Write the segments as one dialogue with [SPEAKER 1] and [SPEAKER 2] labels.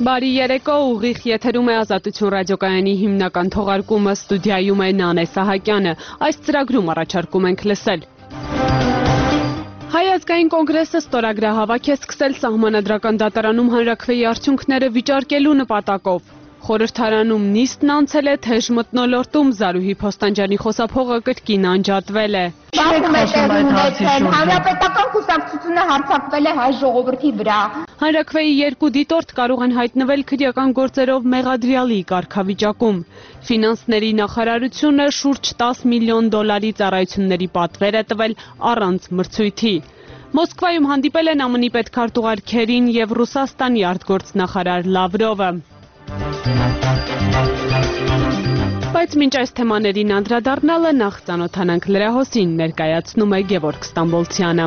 [SPEAKER 1] Բարի երեկո, ուղիղ եթերում է Ազատություն ռադիոկայանի հիմնական թողարկումը, ստուդիայում է Նանե Սահակյանը։ Այս ծրագրում առաջարկում ենք լսել. Հայ ազգային կոնգրեսը ստորագրահավաք է սկսել Սահմանադրական դատարանում հանրաքվեի արդյունքները վիճարկելու նպատակով։ Խորհրդարանում նիստն անցել է թեժ մթնոլորտում, Զարուհի Փոստանջյանի խոսափողը կրկին անջատվել է։
[SPEAKER 2] Հանրապետական կուսակցությունը հարձակվել է հայ ժողովրդի վրա։
[SPEAKER 1] Հանրաքվեի երկու դիտորդ կարող են հայտնվել քրեական գործերով մեղադրյալի կարգավիճակում։ Ֆինանսների նախարարությունը շուրջ 10 միլիոն դոլարի ծառայությունների պատվեր է տվել առանց մրցույթի։ Մոսկվայում հանդիպել են ԱՄՆ-ի պետքարտուղար Քերին և Ռուսաստանի արտգործնախարար Լավրովը։ Բայց մինչ այս թեմաներին անդրադառնալը նախ ծանոթանանք լրահոսին, ներկայացնում է Գևորգ Ստամբոլցյանը։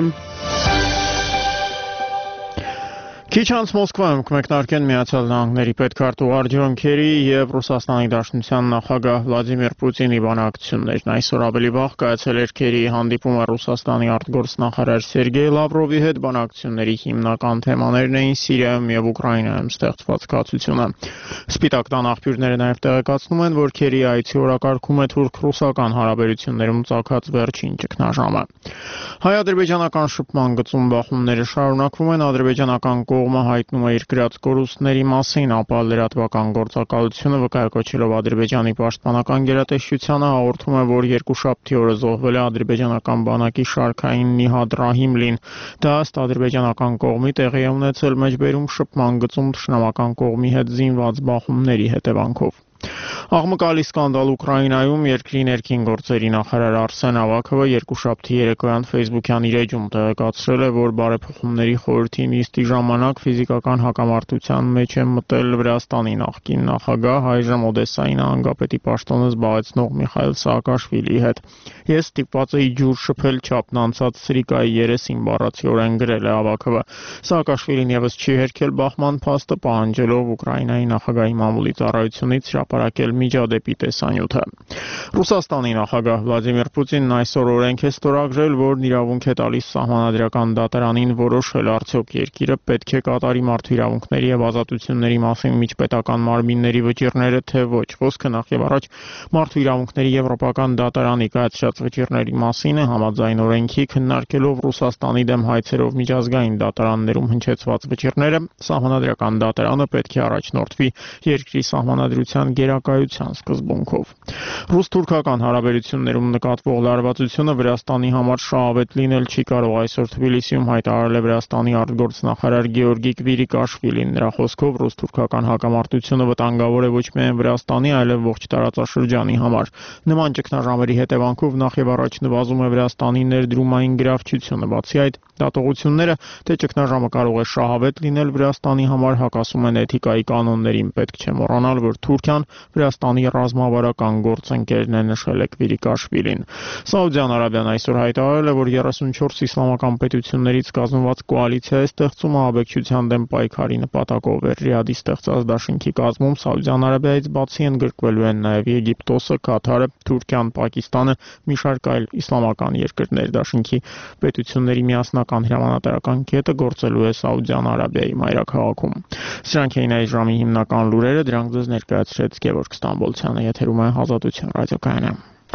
[SPEAKER 3] Քիչ անց Մոսկվայում կմեկնարկեն Միացյալ Նահանգների պետքարտուղար Ջոն Քերի և Ռուսաստանի Դաշնության նախագահ Վլադիմիր Պուտինի բանակցություններն։ Այսօր ավելի վաղ կայացել էր Քերիի հանդիպումը Ռուսաստանի արտգործնախարար Սերգեյ Լավրովի հետ, բանակցությունների հիմնական թեմաներն էին Սիրիայում և Ուկրաինայում ստեղծված կացությունը։ Սպիտակ տան աղբյուրները նաև տեղեկացնում են, որ Քերիի այցի օրակարգում է թուրք-ռուսական հարաբերություններում ծագած վերջին ճգնաժամը։ Հայ-ադրբեջանական շփման գծում բախումները շարունակվում են, ադրբեջանական կողմը հայտնում է իր գրած կորուստների մասին, ապա լրատվական գործակալությունը վկայակոչելով Ադրբեջանի պաշտպանական գերատեսչությանը հաղորդում է, որ երկուշաբթի օրը զոհվել է ադրբեջանական բանակի շարքային Նիհադ Ռահիմլին։ Դա ըստ ադրբեջանական կողմի տեղի է ունեցել մեջբերում շփման գծում թշնամական կողմի հետ զինված բախումների հետևանքով։ Աղմկալի սկանդալ Ուկրաինայում երկրի ներքին գործերի նախարար Արսեն Ավակովը երկուշաբթի երեկոյան Facebook-յան իր էջում տեղեկացրել է, որ բարեփոխումների խորհրդի նիստի ժամանակ ֆիզիկական հակամարտության մեջ է մտել Վրաստանի նախկին նախագահ, այժմ Օդեսայի նահանգապետի պաշտոնը զբաղեցնող Միխայիլ Սաակաշվիլիի հետ։ Ես ստիպված էի ջուր շփել չափն անցած սրիկայի երեսին, բառացիորեն գրել է Ավակովը։ Սաակաշվիլին եւս չի հերքել բախման փաստը, պահանջելով Ուկրաինայի նախագահի մամուլի ծառայությունից հրապարակել միջադեպի տեսանյութը։ Ռուսաստանի նախագահ Վլադիմիր Պուտինն այսօր օրենք է ստորագրել, որն իրավունք է տալիս Սահմանադրական դատարանին որոշել, արդյոք երկիրը պետք է կատարի մարդու իրավունքների և ազատությունների մասին միջպետական մարմինների վճիռները, թե ոչ։ Խոսքը նախ եւ առաջ մարդու իրավունքների Եվրոպական դատարանի կայացրած վճիռների մասին է, համաձայն օրենքի քննարկելով Ռուսաստանի դեմ հայցերով միջազգային դատարաններում հնչեցված վճիռները, Սահմանադրական դատարանը պետք է առաջնորդվի երկրի սահմանադրության գերակայության սկզբունքով։ Ռուս-թուրքական հարաբերություններում նկատվող լարվածությունը Վրաստանի համար շահավետ լինել չի կարող, այսօր Թբիլիսիում հայտարարել է Վրաստանի արտգործնախարար Գեորգի Կվիրիկաշվիլին։ Նրա խոսքով ռուս-թուրքական հակամարտությունը վտանգավոր է ոչ միայն Վրաստանի, այլև ողջ տարածաշրջանի համար։ Նման ճգնաժամերի հետևանքով նախ եւ առաջ նվազում է Վրաստանի ներդրումային գրավչությունը։ Բացի այդ, դատողությունները, թե ճգնաժամը կարող է շահավետ լինել Վրաստանի համար, հակասում են էթիկայի կանոններին։ Պետք չէ մոռանալ, որ Թուրքիան Վրաստանի ռազմավարական գործընկերն է, նշել է Կվիրիկաշվիլին։ Սաուդյան Արաբիան այսօր հայտարարել է, որ 34 իսլամական պետություններից կազմված կոալիցիա է ստեղծում ահաբեկչության դեմ պայքարի նպատակով։ Ռիադի ստեղծած դաշինքի կազմում Սաուդյան Արաբիայից բացի ընդգրկվելու են նաև Եգիպտոսը, Կաթարը, Թուրքիան, Պակիստանը, մի շարք այլ իսլամական երկրներ։ Դաշինքի պետությունների միասնական հրամանատարական կետը գործելու է Սաուդյան Արաբիայի մայրաքաղաքում։ Սրանք էին այս ժամի հիմնական լուրերը, դրանք ձեզ ներկայացրեց Գևորգ Ստամբոլցյանը, եթերում է Ազատություն ռադիոկայանը։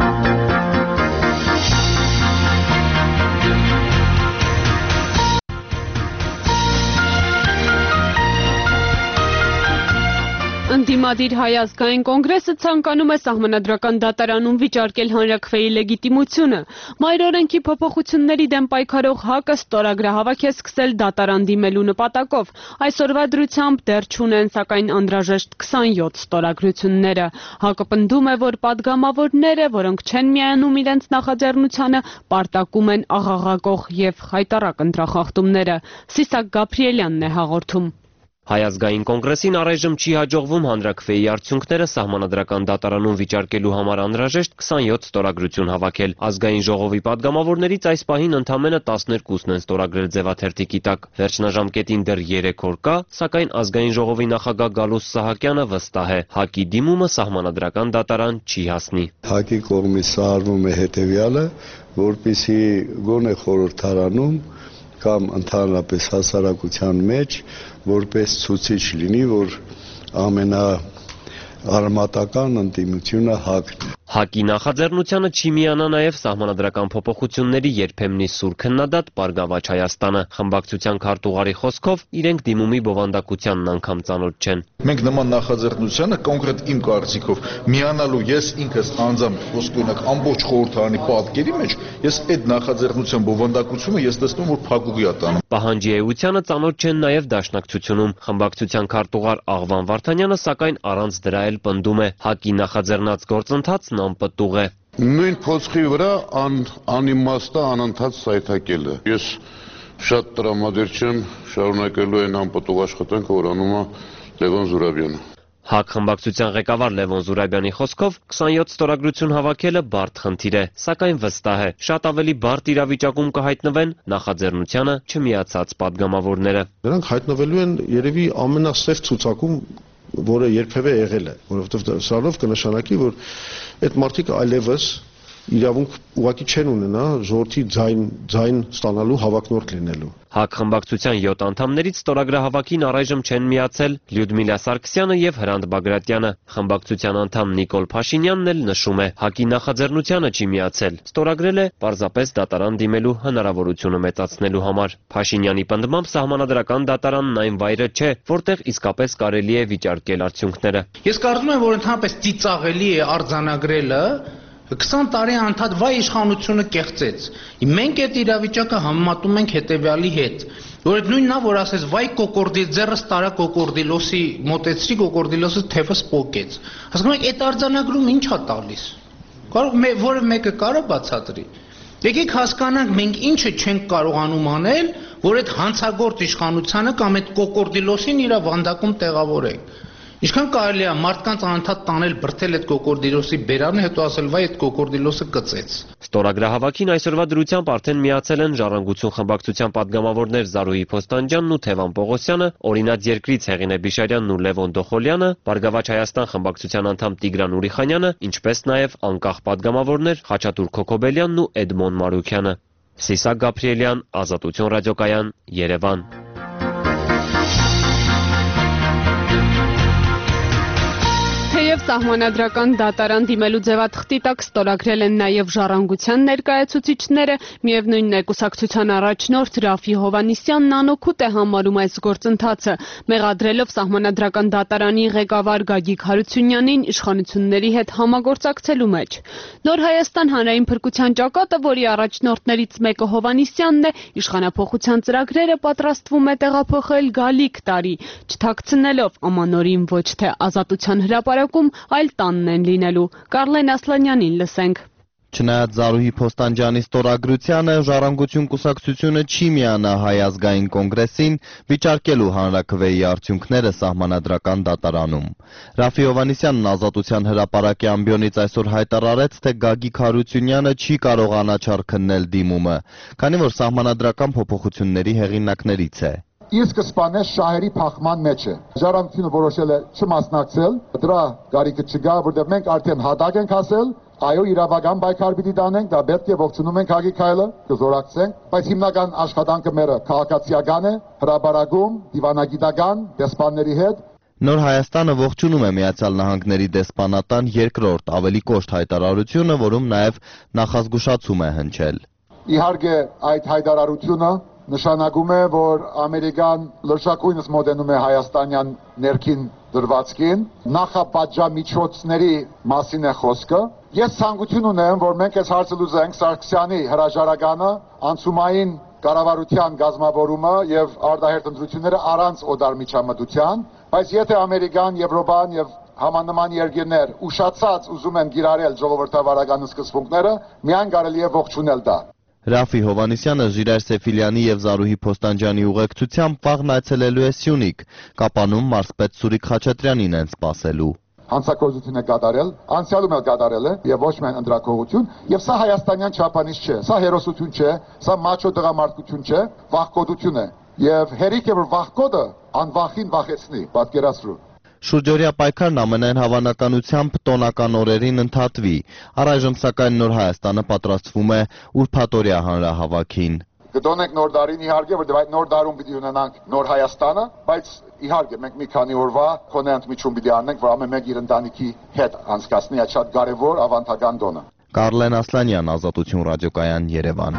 [SPEAKER 1] Ընդդիմադիր Հայ ազգային կոնգրեսը ցանկանում է Սահմանադրական դատարանում վիճարկել հանրաքվեի լեգիտիմությունը։ Մայրօրենքի փոփոխությունների դեմ պայքարող ՀԱԿ-ը ստորագրահավաք է սկսել դատարան դիմելու նպատակով։ Այսօրվա դրությամբ դեռ չունեն, սակայն անհրաժեշտ 27 ստորագրությունները։ ՀԱԿ-ը պնդում է, որ падգամավորները, որոնք չեն միանում իրենց նախաձեռնությանը, պարտակում են աղաղակող և խայտառակ ընտրախախտումները։ Սիսակ Գաբրիելյանն է հաղորդում։
[SPEAKER 4] Հայ ազգային կոնգրեսին առայժմ չի հաջողվում հանրաքվեի արդյունքները Սահմանադրական դատարանում վիճարկելու համար անհրաժեշտ 27 ստորագրություն հավաքել։ Ազգային ժողովի падգամավորներից այս պահին ընդամենը 12-ն են ստորագրել ձևաթերթիկի տակ։ Վերջնաժամկետին դեռ 3 օր կա, սակայն ազգային ժողովի նախագահ Գալուստ Սահակյանը վստահ է, ՀԱԿ-ի դիմումը Սահմանադրական դատարան չի հասնի։
[SPEAKER 5] ՀԱԿ-ի կողմից սարվում է հետևյալը, որպեսզի գոնե խորհրդարանում կամ ընդհանրապես հասարակության մեջ որպես ցուցիչ լինի, որ ամենաարմատական ընդդիմությունը ՀԱԿ-ն է։
[SPEAKER 4] ՀԱԿ-ի նախաձեռնությանը չի միանա նաև սահմանադրական փոփոխությունների երբեմնի սուր քննադատ Բարգավաճ Հայաստանը։ Խմբակցության քարտուղարի խոսքով իրենք դիմումի բովանդակությանն անգամ ծանոթ չեն։
[SPEAKER 6] Մենք նման նախաձեռնությանը կոնկրետ իմ կարծիքով միանալու ես ինքս անձամբ ոսկորինակ ամբողջ խորհրդարանի պատկերի մեջ ես այդ նախաձեռնության բովանդակությունը ես տեսնում որ փակուղի է տանում։
[SPEAKER 4] Պահանջի էությանը ծանոթ չեն նաև Դաշնակցությունում։ Խմբակցության քարտուղար Աղվան Վարդանյանը սակայն առանց դրա էլ պնդում է ՀԱԿ-ի նախաձեռնած գործընթացն անպտուղ է։
[SPEAKER 7] Նույն փոստի վրա անիմաստ է անընդհատ սայթակելը։ Ես շատ տրամադիր չեմ շարունակելու այն անպտուղ աշխատանքը, որ անում է Լևոն Զուրաբյանը։
[SPEAKER 4] ՀԱԿ խմբակցության ղեկավար Լևոն Զուրաբյանի խոսքով 27 ստորագրություն հավաքելը բարդ խնդիր է, սակայն վստահ է, շատ ավելի բարդ իրավիճակում կհայտնվեն նախաձեռնությանը չմիացած падգամավորները։
[SPEAKER 8] Նրանք հայտնվելու են երևի ամենասև ցուցակում, որը երբևէ եղել է, որովհետև սրանով կնշանակի, որ այդ մարդիկ այլևս իրավունք ուղղակի չեն ունենա ժողովրդի ձայն ստանալու հավակնորդ լինելու։
[SPEAKER 4] ՀԱԿ խմբակցության 7 անդամներից ստորագրահավաքին առայժմ չեն միացել Լյուդմիլա Սարգսյանը եւ Հրանտ Բագրատյանը։ Խմբակցության անդամ Նիկոլ Փաշինյանն էլ նշում է, ՀԱԿ-ի նախաձեռնությանը չի միացել, ստորագրել է պարզապես դատարան դիմելու հնարավորությունը մեծացնելու համար։ Փաշինյանի պնդմամբ սահմանադրական դատարանն այն վայրը չէ, որտեղ իսկապես կարելի է վիճարկել արդյունքները։
[SPEAKER 9] Ես կարծում եմ, որ ընդհանրապես ծիծաղելի է արձանագրելը 20 տարի անդադ վայ իշխանությունը կեղծեց։ Մենք այդ իրավիճակը համեմատում ենք հետևյալի հետ, որ այդ նույնն է, որ ասես վայ կոկորդի ձեռս տարա կոկորդիլոսի մոտեցրի կոկորդիլոսը թևս պոկեց։ Հասկանում եք, այդ արձանագրումը ինչ է տալիս։ Որը մեկը կարա բացատրի։ Եկեք հասկանանք մենք ինչը չենք կարողանում անել, որ այդ հանցագործ իշխանությանը կամ այդ կոկորդիլոսին իր վանդակում տեղավորենք։ Ինչքան կարելի է մարդկանց անընդհատ տանել բրթել այդ կոկորդիլոսի բերանը, հետո ասել վայ այդ կոկորդիլոսը կծեց։
[SPEAKER 4] Ստորագրահավաքին այսօրվա դրությամբ արդեն միացել են Ժառանգություն խմբակցության падգամավորներ Զարուհի Փոստանջյանն ու Թևան Պողոսյանը, Օրինաց երկրից Հեղինե Բիշարյանն ու Լևոն Դոխոլյանը, Բարգավաճ Հայաստան խմբակցության անդամ Տիգրան Ուրիխանյանը, ինչպես նաև անկախ падգամավորներ Խաչատուր Քոքոբելյանն ու Էդմոն Մարուքյանը։ Սիսակ Գաբրիելյան, Ազատություն ռադիոկայան, Երևան։
[SPEAKER 1] Թեև սահմանադրական դատարան դիմելու ձևաթղթի տակ ստորագրել են նաև Ժառանգության ներկայացուցիչները, միևնույն ներկուսակցության առաջնորդ Ռաֆի Հովհաննիսյանն անօգուտ է համարում այս գործընթացը, մեղադրելով սահմանադրական դատարանի ղեկավար Գագիկ Հարությունյանին իշխանությունների հետ համագործակցելու մեջ։ Նոր Հայաստան հանրային փրկության ճակատը, որի առաջնորդներից մեկը Հովհաննիսյանն է, իշխանափոխության ծրագրերը պատրաստվում է տեղափոխել գալիք տարի, չթաքցնելով ամանորին ոչ թե Ազատության հրապարակում, այլ տանն են լինելու։ Կարլեն Ասլանյանին լսենք։
[SPEAKER 10] Չնայած Զարուհի Փոստանջյանի ստորագրությանը, Ժառանգություն կուսակցությունը չի միանա Հայ ազգային կոնգրեսին վիճարկելու հանրաքվեի արդյունքները սահմանադրական դատարանում։ Ռաֆի Հովհաննիսյանն Ազատության հրապարակի ամբիոնից այսօր հայտարարեց, թե Գագիկ Հարությունյանը չի կարող անաչառ քննել դիմումը, քանի որ սահմանադրական փոփոխությունների հեղինակներից է։
[SPEAKER 11] Իր սկզբանե շահերի փախման մեջ է։ Ժառանգությունը որոշել է չմասնակցել, դրա կարիքը չկա, որտեղ մենք արդեն հատակ ենք ասել, այո, իրավական պայքար պիտի տանենք, դա պետք է ողջունում ենք Գագիկ հայելը, կզորակցենք, բայց հիմնական աշխատանքը մերը քաղաքացիական է, հրապարակում, դիվանագիտական, դեսպանների հետ։
[SPEAKER 10] Նոր Հայաստանը ողջունում է Միացյալ Նահանգների դեսպանատան երկրորդ ավելի կոշտ հայտարարությունը, որում նաև նախազգուշացում է հնչել։ Իհարկե,
[SPEAKER 11] այդ հայտարարությունը նշանակում է, որ Ամերիկան լրջակույնս մոտենում է հայաստանյան ներքին դրվածքին, նախապատժամիջոցների մասին է խոսքը։ Ես ցանկություն ունեմ, որ մենք այս հարցը լուծենք Սարգսյանի հրաժարականը, անցումային կառավարության գազམավորումը եւ արտահերթ ընտրությունները առանց օտար միջամտության, բայց եթե Ամերիկան, Եվրոպան եւ համանման երկրներ ուշացած ուզում են գիրառել ժողովրդավարական սկզբունքները, միայն կարելի է ողջունել դա։
[SPEAKER 10] Ռաֆի Հովհաննիսյանը Ժիրայր Սեֆիլյանի եւ Զարուհի Փոստանջյանի ուղեկցությամբ վաղն այցելելու է Սյունիք, Կապանում մարզպետ Սուրիկ Խաչատրյանին են սպասելու։
[SPEAKER 11] Հանցագործություն է կատարել, անցյալում էլ կատարել է եւ ոչ միայն ընդրակողություն, եւ սա հայաստանյան չափանիշ չէ, սա հերոսություն չէ, սա մաչո տղամարդկություն չէ, վախկոտություն է։ Եվ հերիք է որ վախկոտը անվախին վախեցնի, պատկերացրու։
[SPEAKER 10] Շուրջօրյա պայքարն ամենայն հավանականությամբ տոնական օրերին ընդհատվի, առայժմ սակայն Նոր Հայաստանը պատրաստվում է ուրբաթօրյա հանրահավաքին։
[SPEAKER 11] կդոնենք նոր դարին իհարկե, որտեղ այդ նոր դարում պիտի ունենանք նոր Հայաստանը, բայց իհարկե մենք մի քանի օրվա քոնե ընդմիջում պիտի անենք, որ ամեն մեկ իր ընտանիքի հետ անցկացնի այդ շատ կարևոր ավանդական տոնը։
[SPEAKER 10] Կարլեն Ասլանյան, Ազատություն ռադիոկայան, Երևան։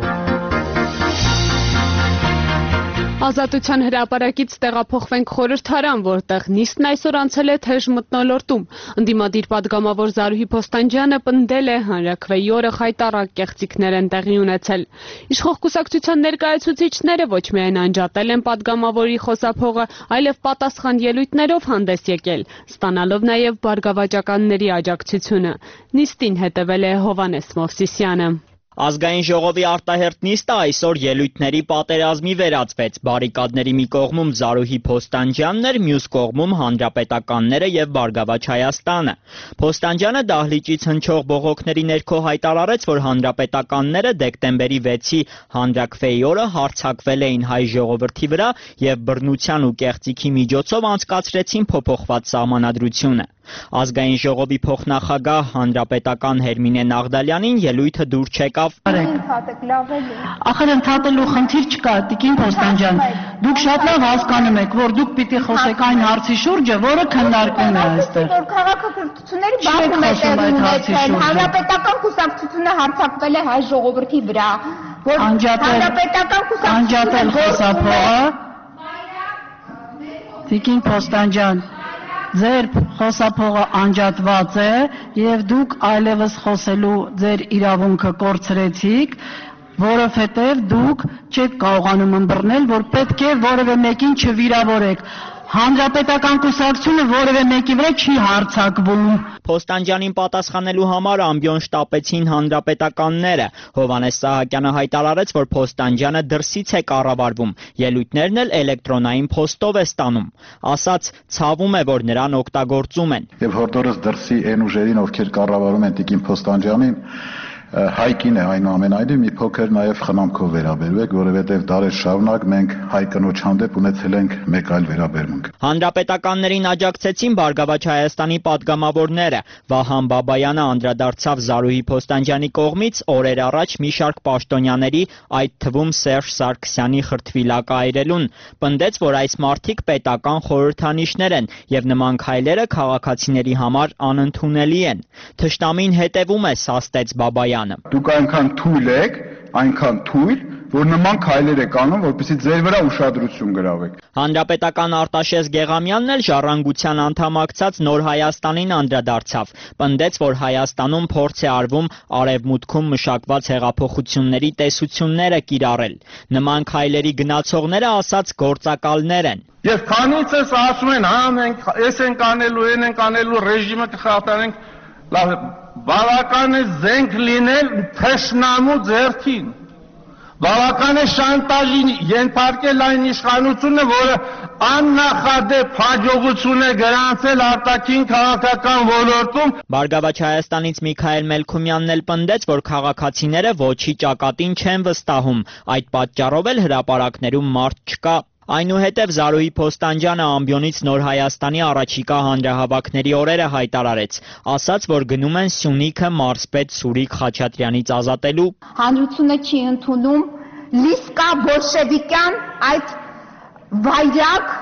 [SPEAKER 1] Ազատության հրապարակից տեղափոխվենք Խորհրդարան, որտեղ նիստն այսօր անցել է թեժ մթնոլորտում։ Ընդդիմադիր պատգամավոր Զարուհի Փոստանջյանը պնդել է, հանրաքվեի օրը խայտառակ կեղծիքներ են տեղի ունեցել։ Իշխող կուսակցության ներկայացուցիչները ոչ միայն անջատել են պատգամավորի խոսափողը, այլև պատասխան ելույթներով հանդես եկել, ստանալով նաև բարգավաճականների աջակցությունը։ Նիստին հետևել է Հովհաննես Մովսիսյանը։
[SPEAKER 12] Ազգային ժողովի արտահերթ նիստը այսօր ելույթների պատերազմի վերածվեց։ Բարիկադների մի կողմում Զարուհի Փոստանջյանն էր, մյուս կողմում հանրապետականները եւ Բարգավաճ Հայաստանը։ Փոստանջյանը դահլիճից հնչող բողոքների ներքո հայտարարեց, որ հանրապետականները դեկտեմբերի 6-ի հանրաքվեի օրը հարձակվել էին հայ ժողովրդի վրա եւ բռնության ու կեղծիքի միջոցով անցկացրեցին փոփոխված սահմանադրությունը։ Ազգային ժողովի փոխնախագահ հանրապետական Հերմինե Նաղդալյանին ելույթը դուր չեկավ։
[SPEAKER 13] Ախր ընդհատելու խնդիր չկա, Տիկին Փոստանջյան, դուք շատ լավ հասկանում եք, որ դուք պիտի խոսեք այն հարցի շուրջը, որը քննարկվում է այստեղ։
[SPEAKER 2] Որ քաղաքակրթությունների բախում է տեղի ունեցել, հանրապետական կուսակցությունը հարձակվել է հայ ժողովրդի վրա, որ հանրապետական
[SPEAKER 13] կուսակցությունը խոսափողը Տիկին Փոստանջյան, ձեր խոսափողը անջատված է եւ դուք այլևս խոսելու ձեր իրավունքը կորցրեցիք, որովհետեւ դուք չեք կարողանում ըմբռնել, որ պետք է որևէ մեկին չվիրավորեք։ Հանրապետական կուսակցությունը որևէ մեկի վրա չի հարձակվում։
[SPEAKER 12] Փոստանջյանին պատասխանելու համար ամբիոն շտապեցին հանրապետականները։ Հովհաննես Սահակյանը հայտարարեց, որ Փոստանջյանը դրսից է կառավարվում, ելույթներն էլ էլեկտրոնային փոստով է ստանում։ Ասաց, ցավում է, որ նրան օգտագործում են։
[SPEAKER 14] Եվ հորդորս դրսի այն ուժերին, ովքեր կառավարում են Տիկին Փոստանջյանին, հայկին է այնուամենայնիվ մի փոքր նաև խնամքով վերաբերվեք, որովհետև դարեր շարունակ մենք հայ կնոջ հանդեպ ունեցել ենք մեկ այլ վերաբերմունք։
[SPEAKER 12] Հանրապետականներին աջակցեցին Բարգավաճ Հայաստանի պատգամավորները։ Վահան Բաբայանը անդրադարձավ Զարուհի Փոստանջյանի կողմից օրեր առաջ մի շարք պաշտոնյաների, այդ թվում Սերժ Սարգսյանի խրթվիլակը այրելուն։ Պնդեց, որ այս մարդիկ պետական խորհրդանիշներ են եւ նման քայլերը քաղաքացիների համար անընդունելի են։ Թշնամին հետևում է, սաստեց Բաբայանը։
[SPEAKER 14] Դուք այնքան թույլ եք, այնքան թույլ, որ նման քայլեր եք անում, որպեսզի ձեր վրա ուշադրություն գրավեք։
[SPEAKER 12] Հանրապետական Արտաշես Գեղամյանն էլ ժառանգության անդամակցած Նոր Հայաստանին անդրադարձավ։ Պնդեց, որ Հայաստանում փորձ է արվում արևմուտքում մշակված հեղափոխությունների տեսությունները կիրառել։ Նման քայլերի գնացողները ասաց գործակալներ են։
[SPEAKER 15] Եվ քանից էս ասում են, հա մենք էս ենք անելու, այն ենք անելու, ռեժիմը կխաթարենք, լավ բավական է զենք լինել թշնամու ձեռքին, բավական է շանտաժին ենթարկել այն իշխանությունը, որը աննախադեպ հաջողություն է գրանցել արտաքին քաղաքական ոլորտում։
[SPEAKER 12] Բարգավաճ Հայաստանից Միքայել Մելքումյանն էլ պնդեց, որ քաղաքացիները ոչի ճակատին չեն վստահում, այդ պատճառով էլ հրապարակներում մարդ չկա։ Այնուհետև Զարուհի Փոստանջյանը ամբիոնից Նոր Հայաստանի առաջիկա հանրահավաքների օրերը հայտարարեց, ասաց, որ գնում են Սյունիքը մարզպետ Սուրիկ Խաչատրյանից ազատելու։
[SPEAKER 2] Հանրությունը չի ընդունում լիսկա բոլշևիկյան այդ վայրագ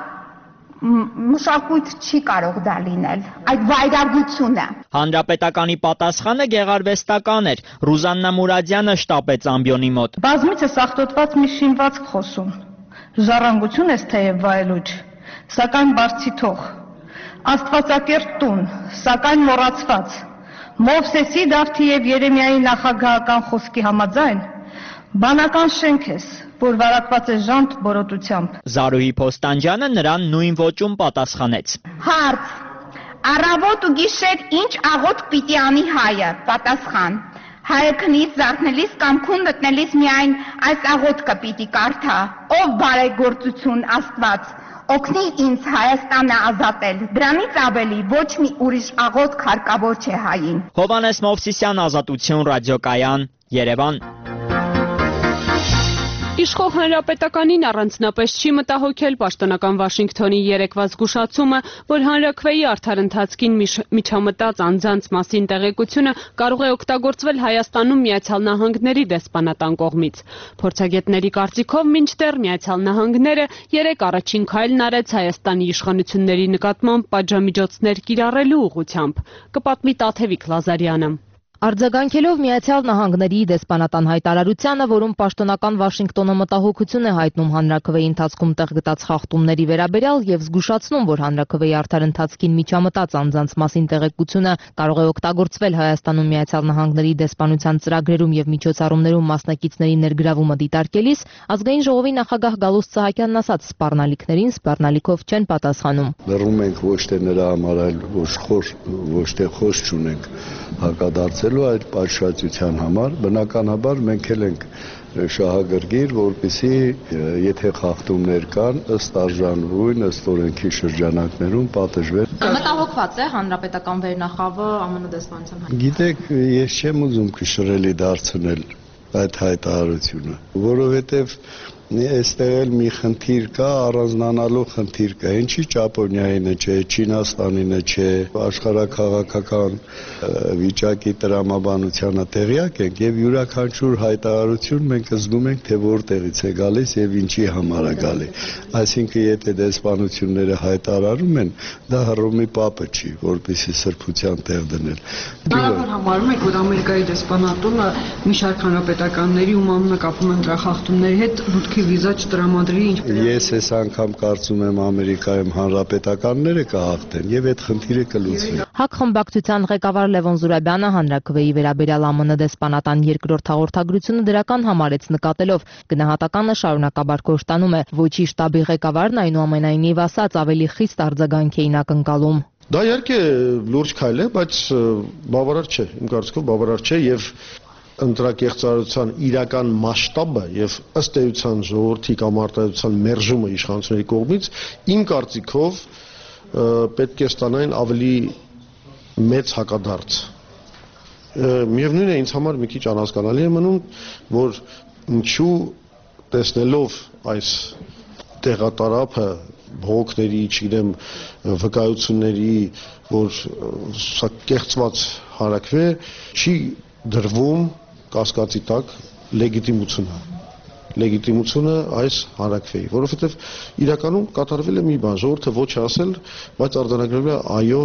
[SPEAKER 2] մշակույթ չի կարող դա լինել, այդ վայրագությունը։
[SPEAKER 12] Հանրապետականի պատասխանը գեղարվեստական էր։ Ռուզաննա Մուրադյանը շտապեց ամբիոնի մոտ։
[SPEAKER 13] Բազմիցս ախտոտված մի շինվածք խոսում։ Ժառանգություն ես թեև վայելուչ, սակայն բարձիթող, աստվածակերտ տուն, սակայն մոռացված, Մովսեսի Դավթի և Երեմիայի նախագահական խոսքի համաձայն, բանական շենք ես, որ վարակված է ժանտ բորոտությամբ։
[SPEAKER 12] Զարուհի Փոստանջյանը նրան նույն ոճում պատասխանեց։
[SPEAKER 2] Հարց. Առավոտ ու գիշեր ինչ աղոթք պիտի անի հայը։ Պատասխան. Հայը քնից զարթնելիս կամ քուն մտնելիս միայն այս աղոթքը պիտի կարդա. Ով բարեգործություն Աստված, օգնի ինձ Հայաստանը ազատել։ Դրանից ավելի ոչ մի ուրիշ աղոթք հարկավոր չէ հային։
[SPEAKER 12] Հովհաննես Մովսիսյան, Ազատություն ռադիոկայան, Երևան։
[SPEAKER 1] Իշխող հանրապետականին առանձնապես չի մտահոգել պաշտոնական Վաշինգթոնի երեկվա զգուշացումը, որ հանրաքվեի արդար ընթացքին միջամտած անձանց մասին տեղեկությունը կարող է օգտագործվել Հայաստանում Միացյալ Նահանգների դեսպանատան կողմից։ Փորձագետների կարծիքով մինչդեռ Միացյալ Նահանգները երեք առաջին քայլն արեց Հայաստանի իշխանությունների նկատմամբ պատժամիջոցներ կիրառելու ուղղությամբ, կպատմի Տաթևիկ Լազարյանը։
[SPEAKER 16] Արձագանքելով Միացյալ Նահանգների դեսպանատան հայտարարությանը, որում պաշտոնական Վաշինգտոնը մտահոգություն է հայտնում հանրաքվեի ընթացքում տեղ գտած խախտումների վերաբերյալ եւ զգուշացնում, որ հանրաքվեի արդար ընթացքին միջամտած անձանց մասին տեղեկությունը կարող է օգտագործվել Հայաստանում Միացյալ Նահանգների դեսպանության ծրագրերում եւ միջոցառումներում մասնակիցների ներգրավումը դիտարկելիս, ազգային ժողովի նախագահ Գալուստ Սահակյանն ասաց, սպառնալիքներին սպառնալիքով չեն պատասխանում։
[SPEAKER 5] Լռում ենք ոչ թե նրա համար, այլ ոչ թե խոս չունենք հակադարձել այդ պատշաճության համար, բնականաբար մենք էլ ենք շահագրգիռ, որպեսզի եթե խախտումներ կան, ըստ արժանվույն, ըստ օրենքի շրջանակներում պատժվեն։
[SPEAKER 16] Մտահոգված է հանրապետական վերնախավը ԱՄՆ դեսպանության։
[SPEAKER 5] Գիտեք, ես չեմ ուզում քշրելի դարձնել այդ հայտարարությունը, որովհետև այստեղ էլ մի խնդիր կա, առանձնանալու խնդիր կա, ինչի Ճապոնիայինը չէ, Չինաստանինը չէ, աշխարհաքաղաքական վիճակի տրամաբանությանը տեղյակ ենք եւ յուրաքանչյուր հայտարարություն մենք զգում ենք, թե որտեղից է գալիս եւ ինչի համար է գալի։ Այսինքն եթե դեսպանությունները հայտարարում են, դա Հռոմի պապը չի, որպեսզի սրբության տեղ դնել։
[SPEAKER 17] Բնականաբար համարում եք, որ Ամերիկայի դեսպանատունը մի շարք հանրապետականների ում անունը կապում են դրա խախտումների հետ վիզա չտրամադրի ինչպես։
[SPEAKER 5] Ես այս անգամ կարծում եմ Ամերիկայում հանրապետականները կհաղթեն եւ այդ խնդիրը կլուծվի։
[SPEAKER 16] ՀԱԿ խմբակցության ղեկավար Լևոն Զուրաբյանը հանրաքվեի վերաբերյալ ԱՄՆ դեսպանատան երկրորդ հաղորդագրությունը դրական համարեց, նկատելով գնահատականը շարունակաբար կոշտանում է։ Ոչի շտաբի ղեկավարն այնուամենայնիվ ասաց, ավելի խիստ արձագանք էին ակնկալում։
[SPEAKER 8] Դա իհարկե լուրջ քայլ է, բայց բավարար չէ, իմ կարծիքով բավարար չէ եւ ընտրակեղծարարության իրական մասշտաբը եւ ըստ էության ժողովրդի կամ արտադրության մերժումը իշխանությունների կողմից իմ կարծիքով պետք է ստանային ավելի մեծ հակադարձ։ Միևնույն է, ինձ համար մի քիչ անհասկանալի է մնում, որ ինչու տեսնելով այս տեղատարափը բողոքների, չգիտեմ, վկայությունների, որ սա կեղծված հանրաքվե չի դրվում կասկածի տակ լեգիտիմությունը այս հանրաքվեի, որովհետև իրականում կատարվել է մի բան, ժողովուրդը ոչ ասել, բայց արձանագրվել է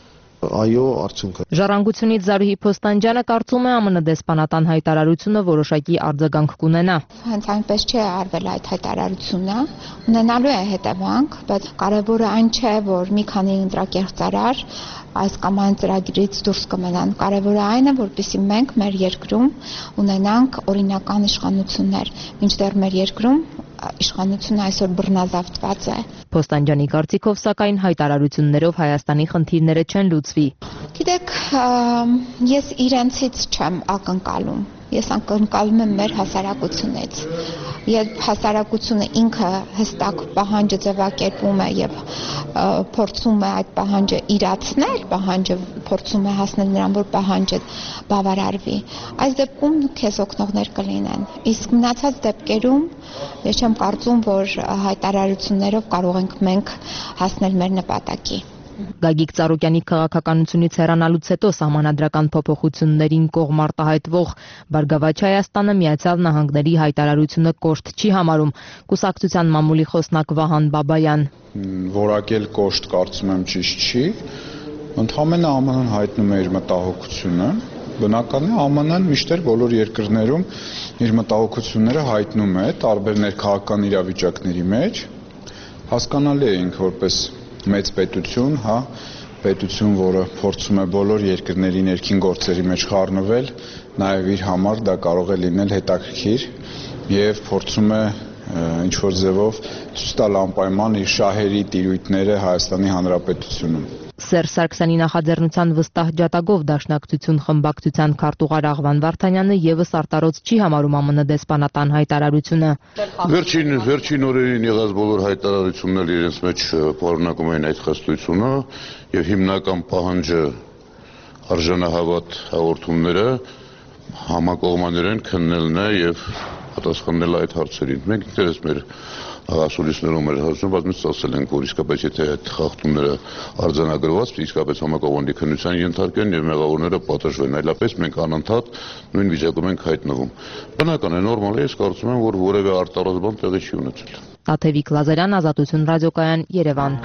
[SPEAKER 8] այո արդյունքը։
[SPEAKER 16] Ժառանգությունից Զարուհի Փոստանջյանը կարծում է ԱՄՆ դեսպանատան հայտարարությունը որոշակի արձագանք կունենա։
[SPEAKER 2] Հենց այնպես չի արվել այդ հայտարարությունը, ունենալու է հետևանք, բայց կարևորը այն չէ, որ մի քանի ընտրակեղծարար այս կամ այն ծրագրից դուրս կմնան։ Կարևորը այն է, որպեսզի մենք մեր երկրում ունենանք օրինական իշխանություններ, մինչդեռ մեր երկրում իշխանությունը այսօր բռնազավթված է։
[SPEAKER 16] Փոստանջյանի կարծիքով, սակայն հայտարարություններով Հայաստանի խնդիրները չեն լուծվի։
[SPEAKER 2] Գիտեք, ես իրենցից չեմ ակնկալում։ Ես ակնկալում եմ մեր հասարակությունից։ Երբ հասարակությունը ինքը հստակ պահանջը ձևակերպում է եւ փորձում է այդ պահանջը իրացնել, պահանջը փորձում է հասնել նրան, որ պահանջը բավարարվի, այս դեպքում քեզ օգնողներ կլինեն։ Իսկ մնացած դեպքերում ես չեմ կարծում, որ հայտարարություններով կարող ենք մենք հասնել մեր նպատակի։
[SPEAKER 16] Գագիկ Ծառուկյանի քաղաքականությունից հեռանալուց հետո սահմանադրական փոփոխություններին կողմ արտահայտվող Բարգավաճ Հայաստանը Միացյալ Նահանգների հայտարարությունը կոշտ չի համարում։ Կուսակցության մամուլի խոսնակ Վահան Բաբայան։
[SPEAKER 18] Որակել կոշտ կարծում եմ ճիշտ չի։ Ընդհանրապես ԱՄՆ-ն հայտնում է իր մտահոգությունը։ Բնական է, ԱՄՆ-ն միշտ բոլոր երկրներում իր մտահոգությունները հայտնում է տարբեր ներքաղաքական իրավիճակների մեջ։ Հասկանալի է ինքը որպես մեծ պետություն, պետություն, որը փորձում է բոլոր երկրների ներքին գործերի մեջ խառնվել, նաև իր համար դա կարող է լինել հետաքրքիր եւ փորձում է ինչ-որ ձևով ցույց տալ անպայման իր շահերի տիրույթները Հայաստանի Հանրապետությունում։
[SPEAKER 16] Սերժ Սարգսյանի նախաձեռնության վստահ ջատագով Դաշնակցություն խմբակցության քարտուղար Աղվան Վարդանյանը եւս արտարոց չի համարում ԱՄՆ դեսպանատան հայտարարությունը։
[SPEAKER 7] Վերջին օրերին եղած բոլոր հայտարարությունները իրենց մեջ պարունակում են այդ խստությունը եւ հիմնական պահանջը արժանահավատ հաղորդումները համակողմաներեն քննելն է եւ պատասխանել այդ հարցերին։ Մենք ինքներս մեր ասուլիսներում մեր հարցումից ասել ենք, որ իսկապես եթե այդ խախտումները արձանագրված, իսկապես համակողմանի քննության ենթարկեն եւ մեղավորները պատժվեն, այլապես մենք անընդհատ նույն վիճակում ենք հայտնվում։ Բնական է, նորմալ է, ես կարծում եմ, որ որևէ արտարած բան տեղի չի ունեցել։
[SPEAKER 16] Տաթևիկ Լազարյան, Ազատություն ռադիոկայան, Երևան։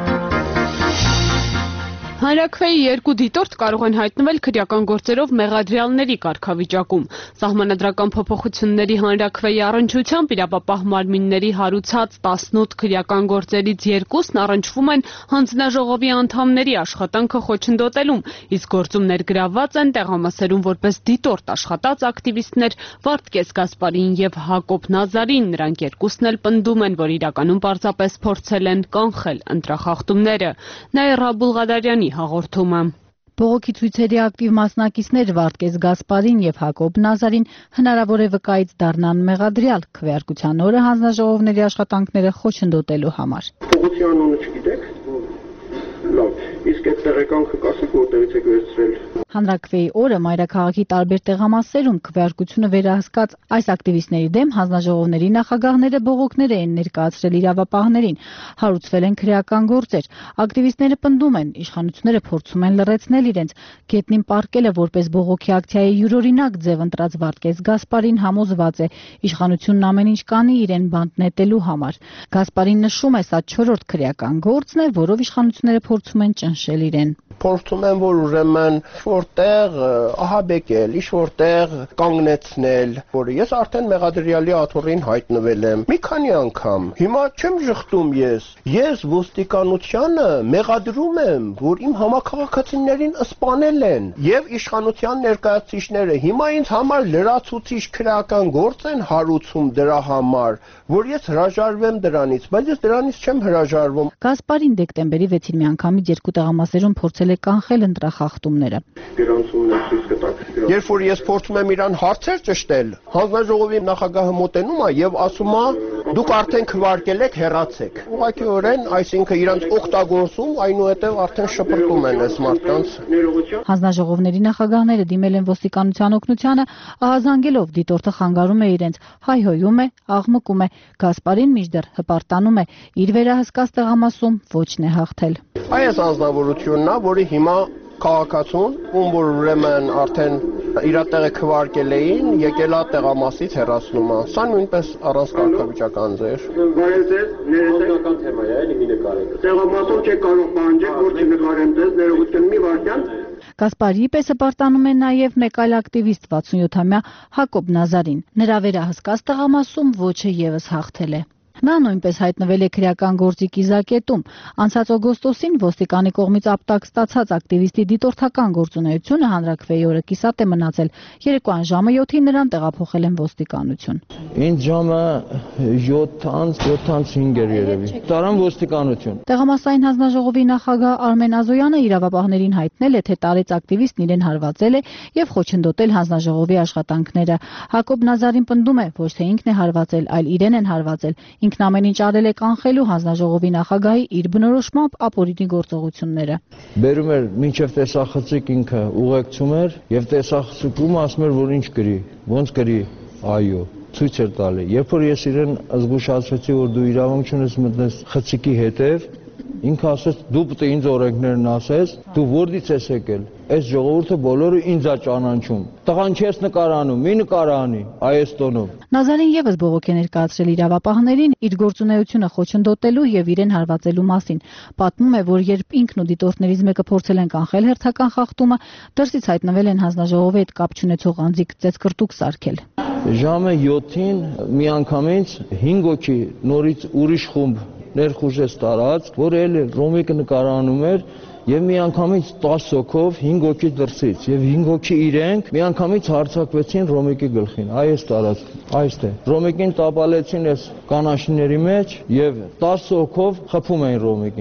[SPEAKER 1] Հանրաքվեի երկու դիտորդ կարող են հայտնվել քրեական գործերով մեղադրյալների կարգավիճակում։ Սահմանադրական փոփոխությունների հանրաքվեի առնչությամբ իրավապահ մարմինների հարուցած 18 քրեական գործերից 2-ն առնչվում են հանձնաժողովի անդամների աշխատանքը խոչընդոտելուն, իսկ գործում ներգրավված են տեղամասերում որպես դիտորդ աշխատած ակտիվիստներ Վարդգես Գասպարին եւ Հակոբ Նազարին։ Նրանք երկուսն էլ պնդում են, որ իրականում պարզապես փորձել են կանխել ընտրախախտումները։ Նաիրա Բուլղադարյանի հաղորդումը։
[SPEAKER 19] Բողոքի ցույցերի ակտիվ մասնակիցներ Վարդգես Գասպարին եւ Հակոբ Նազարին հնարավոր է վկայից դառնան մեղադրյալ քվեարկության օրը հանձնաժողովների աշխատանքները խոչընդոտելու համար։
[SPEAKER 20] Փողոցյան անունը չգիտեք։ Լավ, իսկ այդ տեղեկանքը կասեք որտեղից եք վերցրել։
[SPEAKER 19] Հանրաքվեի օրը մայրաքաղաքի տարբեր տեղամասերում քվեարկությունը վերահսկած այս ակտիվիստների դեմ հանձնաժողովների նախագահները բողոքներ էին ներկայացրել իրավապահներին, հարուցվել են քրեական գործեր։ Ակտիվիստները պնդում են, իշխանությունները փորձում են լռեցնել իրենց։ Գետնին պառկելը որպես բողոքի ակցիայի յուրօրինակ ձև ընտրած Վարդգես Գասպարին համոզված է, իշխանությունն ամեն ինչ կանի իրեն բանտ նետելու համար։ Գասպարին նշում է, սա 4-րդ քրեական գործն է, որով իշխանությունները փորձում են ճնշել իրեն։
[SPEAKER 21] Փորձում են, որ ուրեմն որտեղ ահաբեկել, ինչ որտեղ կանգնեցնել, որ ես արդեն մեղադրյալի աթոռին հայտնվել եմ մի քանի անգամ։ Հիմա չեմ ժխտում ես ոստիկանությանը մեղադրում եմ, որ իմ համակարգացիներին սպանել են եւ իշխանության ներկայացուցիչները հիմա ինձ համար լրացուցիչ քրեական գործ են հարուցում դրա համար, որ ես հրաժարվեմ դրանից, բայց ես դրանից չեմ հրաժարվում։
[SPEAKER 19] Գասպարին դեկտեմբերի 6-ին միանգամից երկու տեղամասերում փորձել է կանխել ընտրախախտումները։
[SPEAKER 21] Երբ որ ես փորձում եմ իրան հարցեր ճշտել, հանձնաժողովի նախագահը մոտենում է եւ ասում է դուք արդեն քվարկել եք, հեռացեք։ Ուղղակիորեն, այսինքն իրանց օգտագործում, այնուհետեւ արդեն շփրտում են այս մարդկանց։
[SPEAKER 19] Հանձնաժողովների նախագահները դիմել են ոստիկանության օգնությանը, ահազանգելով դիտորդը խանգարում է իրենց, հայհոյում է, աղմկում է։ Գասպարին մինչդեռ հպարտանում է, իր վերահսկած տեղամասում ոչն է հաղթել։
[SPEAKER 21] Այս անձնավորությունն է, որի հիմա քաղաքացուն, ում որ ուրեմն արդեն իր տեղը քվարկել էին, եկել է տեղամասից հեռացնում է։ Սա նույնպես առանց կարգավիճակ անձեր։
[SPEAKER 20] Բարև ձեզ, ներեցական թեմա է, էլի մի նկարեք։ Տեղամասում չեք կարող պահանջել, որ չնկարեմ ձեզ, ներողություն մի վարքյան։
[SPEAKER 19] Գասպարի պես հպարտանում է նաև մեկ այլ ակտիվիստ 67-ամյա Հակոբ Նազարին։ Նրա վերահսկած տեղամասում ոչը եւս հաղթել է։ Նա նույնպես հայտնվել է քրեական գործի կիզակետում։ Անցած օգոստոսին ոստիկանի կողմից ապտակ ստացած ակտիվիստի դիտորդական գործունեությունը հանրաքվեի օրը կիսատ է մնացել։ Երեկոյան ժամը 7-ին նրան տեղափոխել են ոստիկանություն։
[SPEAKER 22] Ինձ ժամը 7:05 էր երևի։ Տարան ոստիկանություն։
[SPEAKER 19] Տեղամասային հանձնաժողովի նախագահ Արմեն Ազոյանը իրավապահներին հայտնել է, թե տարեց ակտիվիստն իրեն հարվածել է եւ խոչընդոտել հանձնաժողովի աշխատանքները։ Հակոբ Նազարին պնդում է, ոչ թե ինքն է հարվածել, այլ իրեն են հարվածել։ Ինքն ամեն ինչ արել է կանխելու հանձնաժողովի նախագահի իր բնորոշմամբ ապօրինի գործողությունները։
[SPEAKER 22] Բերում էր մինչև տեսախցիկ ինքը ուղեկցում էր եւ տեսախցիկում ասում էր, որ ինչ գրի, ոնց գրի, այո, ցույց էր տալի։ Երբ որ ես իրեն զգուշացրեցի, որ դու իրավունք չունես մտնես խցիկի հետև, ինքը ասեց դու պետք է ինձ օրենքներն ասես, դու որտից ես եկել։ Այս ժողովուրդը բոլորը ինձ է ճանաչում։ Տղան չես նկարանում, մի նկարանի այս տոնով։
[SPEAKER 19] Նազարին եւս բողոք է ներկայացրել իրավապահներին իր գործունեությունը խոչընդոտելու եւ իրեն հարվածելու մասին։ Պատմում է, որ երբ ինքն ու դիտորդներից մեկը փորձել են կանխել հերթական խախտումը, դրսից հայտնվել են հանձնաժողովի հետ կապ չունեցող անձիկ ծեծկրտուկ սարքել։
[SPEAKER 22] Ժամը 7-ին միանգամից 5 հոգի նորից ուրիշ խումբ ներխուժեց տարած, որ էլ Ռոմիկը նկարանում էր եւ միանգամից 10 հոգով 5 հոգի դրսից եւ 5 հոգի իրենք միանգամից հարձակվեցին Ռոմիկի գլխին։ Այս տարած, այստեղ։ Ռոմիկին տապալեցին այս կանաչիների մեջ եւ 10 հոգով խփում էին Ռոմիկին։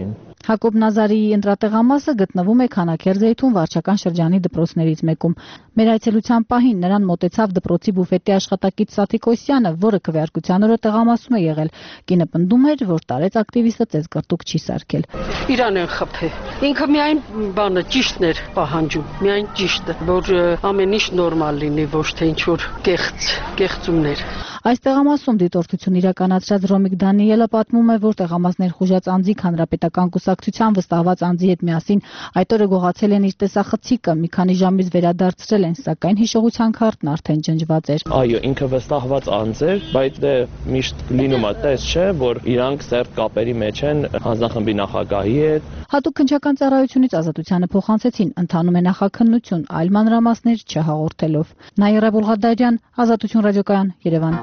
[SPEAKER 19] Հակոբ Նազարիի ընտրատեղամասը գտնվում է Քանաքերձեյթուն վարչական շրջանի դպրոցներից մեկում։ Մեր այցելության պահին նրան մոտեցավ դպրոցի բուֆետի աշխատակից Սաթիկ Օսյանը, որը քվեարկության օրը տեղամասում է եղել։ Կինը պնդում էր, որ տարեց ակտիվիստը ծեզկրտուկ չի սարքել։
[SPEAKER 3] Իրան են խփել։ Ինքը միայն բանը ճիշտն էր պահանջում, միայն ճիշտը, որ ամեն ինչ նորմալ լինի, ոչ թե ինչ որ կեղծումներ։
[SPEAKER 19] Այս տեղամասում դիտորդություն իրականացրած Ռոմիկ Դանիելը պատմում է, որ տեղամասներ խուժած անձիկ հանրապետական կուսակցության վստահված անձի հետ միասին այդ օրը գողացել են իր տեսախցիկը, մի քանի ժամից վերադարձրել են, սակայն հիշողության քարտն արդեն ջնջված էր։
[SPEAKER 6] Այո, ինքը վստահված անձ էր, բայց դե միշտ լինում է տես չէ, որ իրանք սերտ կապերի մեջ են հանձնախմբի նախագահի հետ։
[SPEAKER 19] Հատուկ քննչական ծառայությունից Ազատությանը փոխանցեցին, ընթանում է նախաքննություն, այլ մանրամասներ չհաղորդելով։ Նաիրա Բուլղադարյան, Ազատություն ռադիոկայան, Երևան։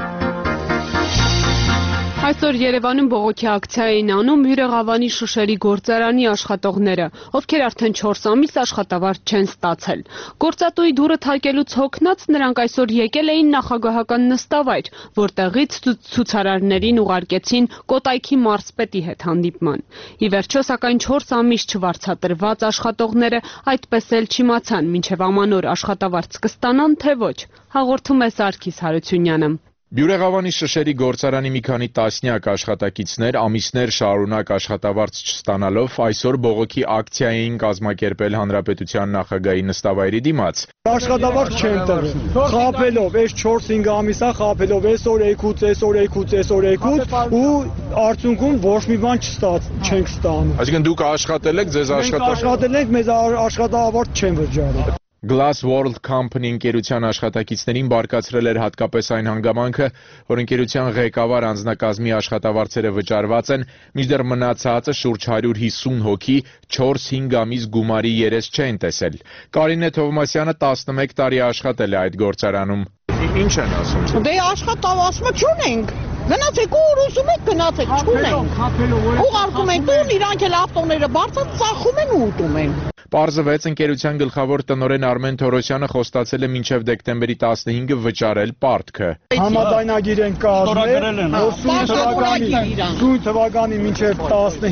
[SPEAKER 1] Այսօր Երևանում բողոքի ակցիա էին անում Հյուրեղավանի Շուշերի գործարանի աշխատողները, ովքեր արդեն 4 ամիս աշխատավարձ չեն ստացել։ Գործատուի դուռը թակելուց հոգնած նրանք այսօր եկել էին նախագահական նստավայր, որտեղից ցուցարարներին ուղարկեցին Կոտայքի մարզպետի հետ հանդիպման։ Ի վերջո, սակայն 4 ամիս չվարձատրված աշխատողները այդպես էլ չիմացան, մինչև ամանոր աշխատավարձ կստանան, թե ոչ, հաղորդում է Սարգիս Հարությունյանը։
[SPEAKER 23] Հյուրեղավանի Շշերի գործարանի մի քանի տասնյակ աշխատակիցներ ամիսներ շարունակ աշխատավարձ չստանալով այսօր բողոքի ակցիա էին կազմակերպել Հանրապետության նախագահի նստավայրի դիմաց։
[SPEAKER 24] Աշխատավարձ չեն տվել, խաբելով, այս 4-5 ամիսա խաբելով, այսօր եկուց, ու արդյունքում ոչ մի բան չենք ստանում։
[SPEAKER 23] Այսինքն դուք աշխատել եք, ձեզ
[SPEAKER 24] աշխատել եք, մեզ աշխատավարձ չեն վճարել։
[SPEAKER 23] Glass World Company ընկերության աշխատակիցներին բարկացրել էր հատկապես այն հանգամանքը, որ ընկերության ղեկավար անձնակազմի աշխատավարձերը վճարված են, մինչդեռ մնացածը շուրջ 150 հոգի 4-5 ամիս գումարի երես չեն տեսել։ Կարինե Թովմասյանը 11 տարի աշխատել է այդ գործարանում։ Ինչ են ասում։
[SPEAKER 25] Դե աշխատավարձը չունենք։ Գնացեք ուր ուզում եք գնացեք, չունենք։ Ուղարկում են տուն, իրանք էլ ավտոները բարձր ծախում են ու ուտում են։
[SPEAKER 23] Պարզվեց ընկերության գլխավոր տնօրեն Արմեն Թորոսյանը խոստացել է մինչև դեկտեմբերի 15-ը վճարել պարտքը։
[SPEAKER 24] Համաձայնագիր են կազմել, որ սույն թվականի մինչև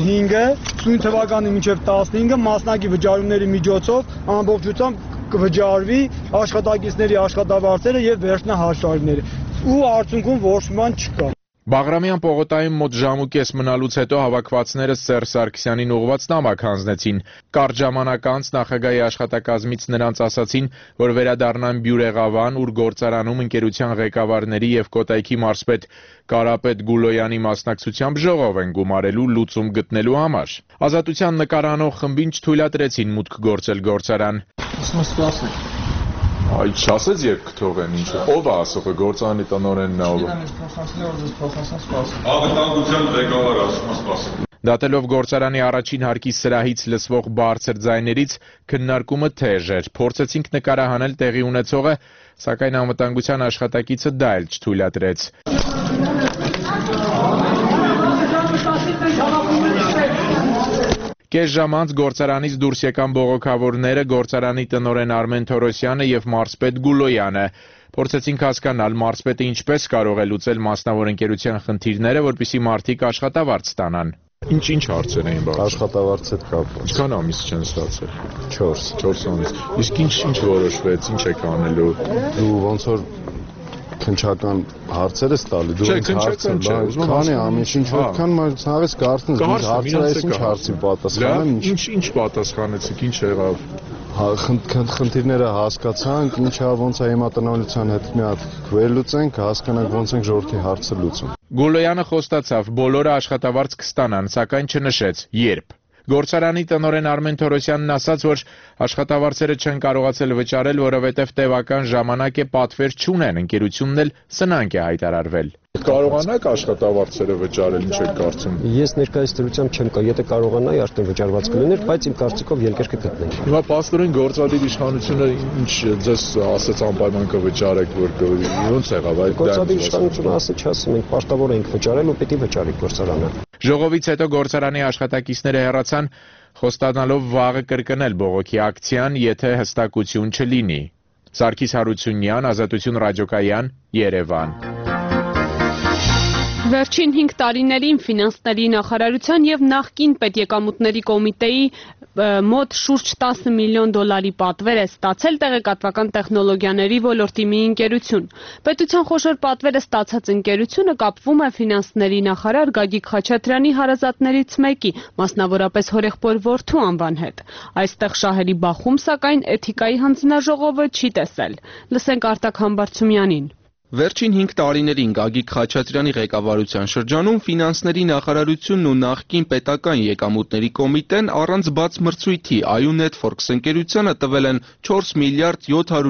[SPEAKER 24] 15-ը մասնակի վճարումների միջոցով ամբողջությամբ կվճարվի աշխատակիցների աշխատավարձերը եւ վերջնահաշվարկները։ Ու արդյունքում ոչ մի բան չկա։
[SPEAKER 23] Բաղրամյան պողոտայում մոտ ժամ ու կես մնալուց հետո հավաքվածները Սերժ Սարգսյանին ուղղված նամակ հանձնեցին։ Կարճ ժամանակ անց նախագահի աշխատակազմից նրանց ասացին, որ վերադառնան Բյուրեղավան, ուր գործարանում ընկերության ղեկավարների եւ Կոտայքի մարզպետ Կարապետ Գուլոյանի մասնակցությամբ ժողով են գումարելու լուծում գտնելու համար։ Ազատության նկարանող խմբին չթույլատրեցին մուտք գործել գործարան։ Այ չասեց երբ կթողեն ինչը։ Ով է ասողը գործարանի տնօրենն է ով։ Անվտանգության ղեկավարը ասում է սպասել։ Դատելով գործարանի առաջին հարկի սրահից լսվող բարձր ձայներից քննարկումը թեժ էր։ Փորձեցինք նկարահանել տեղի ունեցողը, սակայն անվտանգության աշխատակիցը դա էլ չթույլատրեց։ Կես ժամ անց գործարանից դուրս եկան բողոքավորները, գործարանի տնօրեն Արմեն Թորոսյանը եւ մարզպետ Գուլոյանը։ Փորձեցինք հասկանալ մարզպետը ինչպես կարող է լուծել մասնավոր ընկերության խնդիրները, որպեսզի մարդիկ աշխատավարձ ստանան։ Ինչ հարցեր էին բարձր։
[SPEAKER 26] Աշխատավարձ հետ կապված։
[SPEAKER 23] Ինչքան ամիս չեն ստացել։
[SPEAKER 26] 4
[SPEAKER 23] ամիս։ Իսկ ինչ որոշվեց, ինչ եք անելու։
[SPEAKER 26] Դու ոնց որ քնչական հարցեր ես տալի, դու հարցեր, քանի ամիս ինչ որքան ցավես կարծես հարցերից ինչ հարցի պատասխանեմ,
[SPEAKER 23] ինչ պատասխանեցիք, ինչ եղավ։
[SPEAKER 26] Խնդիրները հասկացանք, ինչա ոնց է հիմա տնօրենության հետ մի հատ վերլուծենք, հասկանանք ոնց ենք ժողովրդի հարցը լուծում։
[SPEAKER 23] Գուլոյանը խոստացավ, բոլորը աշխատավարձ կստանան, սակայն չնշեց երբ։ Գործարանի տնօրեն Արմեն Թորոսյանն ասաց, որ աշխատավարձերը չեն կարողացել վճարել, որովհետև տևական ժամանակ է պատվեր չունեն, ընկերությունն էլ սնանկ է հայտարարվել։ Կարողանաք աշխատավարձերը վճարել, ինչ եք կարծում։
[SPEAKER 27] Ես ներկայիս դրությամբ չեմ կա, եթե կարողանայի, արդեն վճարված կլիներ, բայց իմ կարծիքով երկեր կգտնենք։
[SPEAKER 23] Հիմա պաստորեն գործադիր իշխանությունը ինչ ձեզ ասեց անպայման կվճարեք, որ ոնց եղավ այդ
[SPEAKER 27] գործադիր իշխանությունը ասեց, չասում ենք, պարտավոր ենք վճարել ու պիտի վճարի գործարանը։
[SPEAKER 23] Ժողովից հետո գործարանի աշխատակիցները հեռացան, խոստանալով վաղը կրկնել բողոքի ակցիան, եթե հստակություն չլինի։ Սարգիս Հարությունյան, Ազատություն ռադիոկայան, Երևան։
[SPEAKER 1] Վերջին 5 տարիներին ֆինանսների նախարարության եւ նախկին պետեկամուտների կոմիտեի մոտ շուրջ 10 միլիոն դոլարի պատվեր է ստացել տեղեկատվական տեխնոլոգիաների ոլորտի մի ընկերություն։ Պետության խոշոր պատվերը ստացած ընկերությունը կապվում է ֆինանսների նախարար Գագիկ Խաչատրյանի հարազատներից մեկի, մասնավորապես հորեղբոր որդու անվան հետ։ Այստեղ շահերի բախում, սակայն էթիկայի հանձնաժողովը չի տեսել։ Լսենք Արտակ Համբարձումյանին։
[SPEAKER 23] Վերջին 5 տարիներին Գագիկ Խաչատրյանի ղեկավարության շրջանում ֆինանսների նախարարությունն ու նախկին պետական եկամուտների կոմիտեն առանց բաց մրցույթի IU Networks ընկերությանը տվել են 4 միլիարդ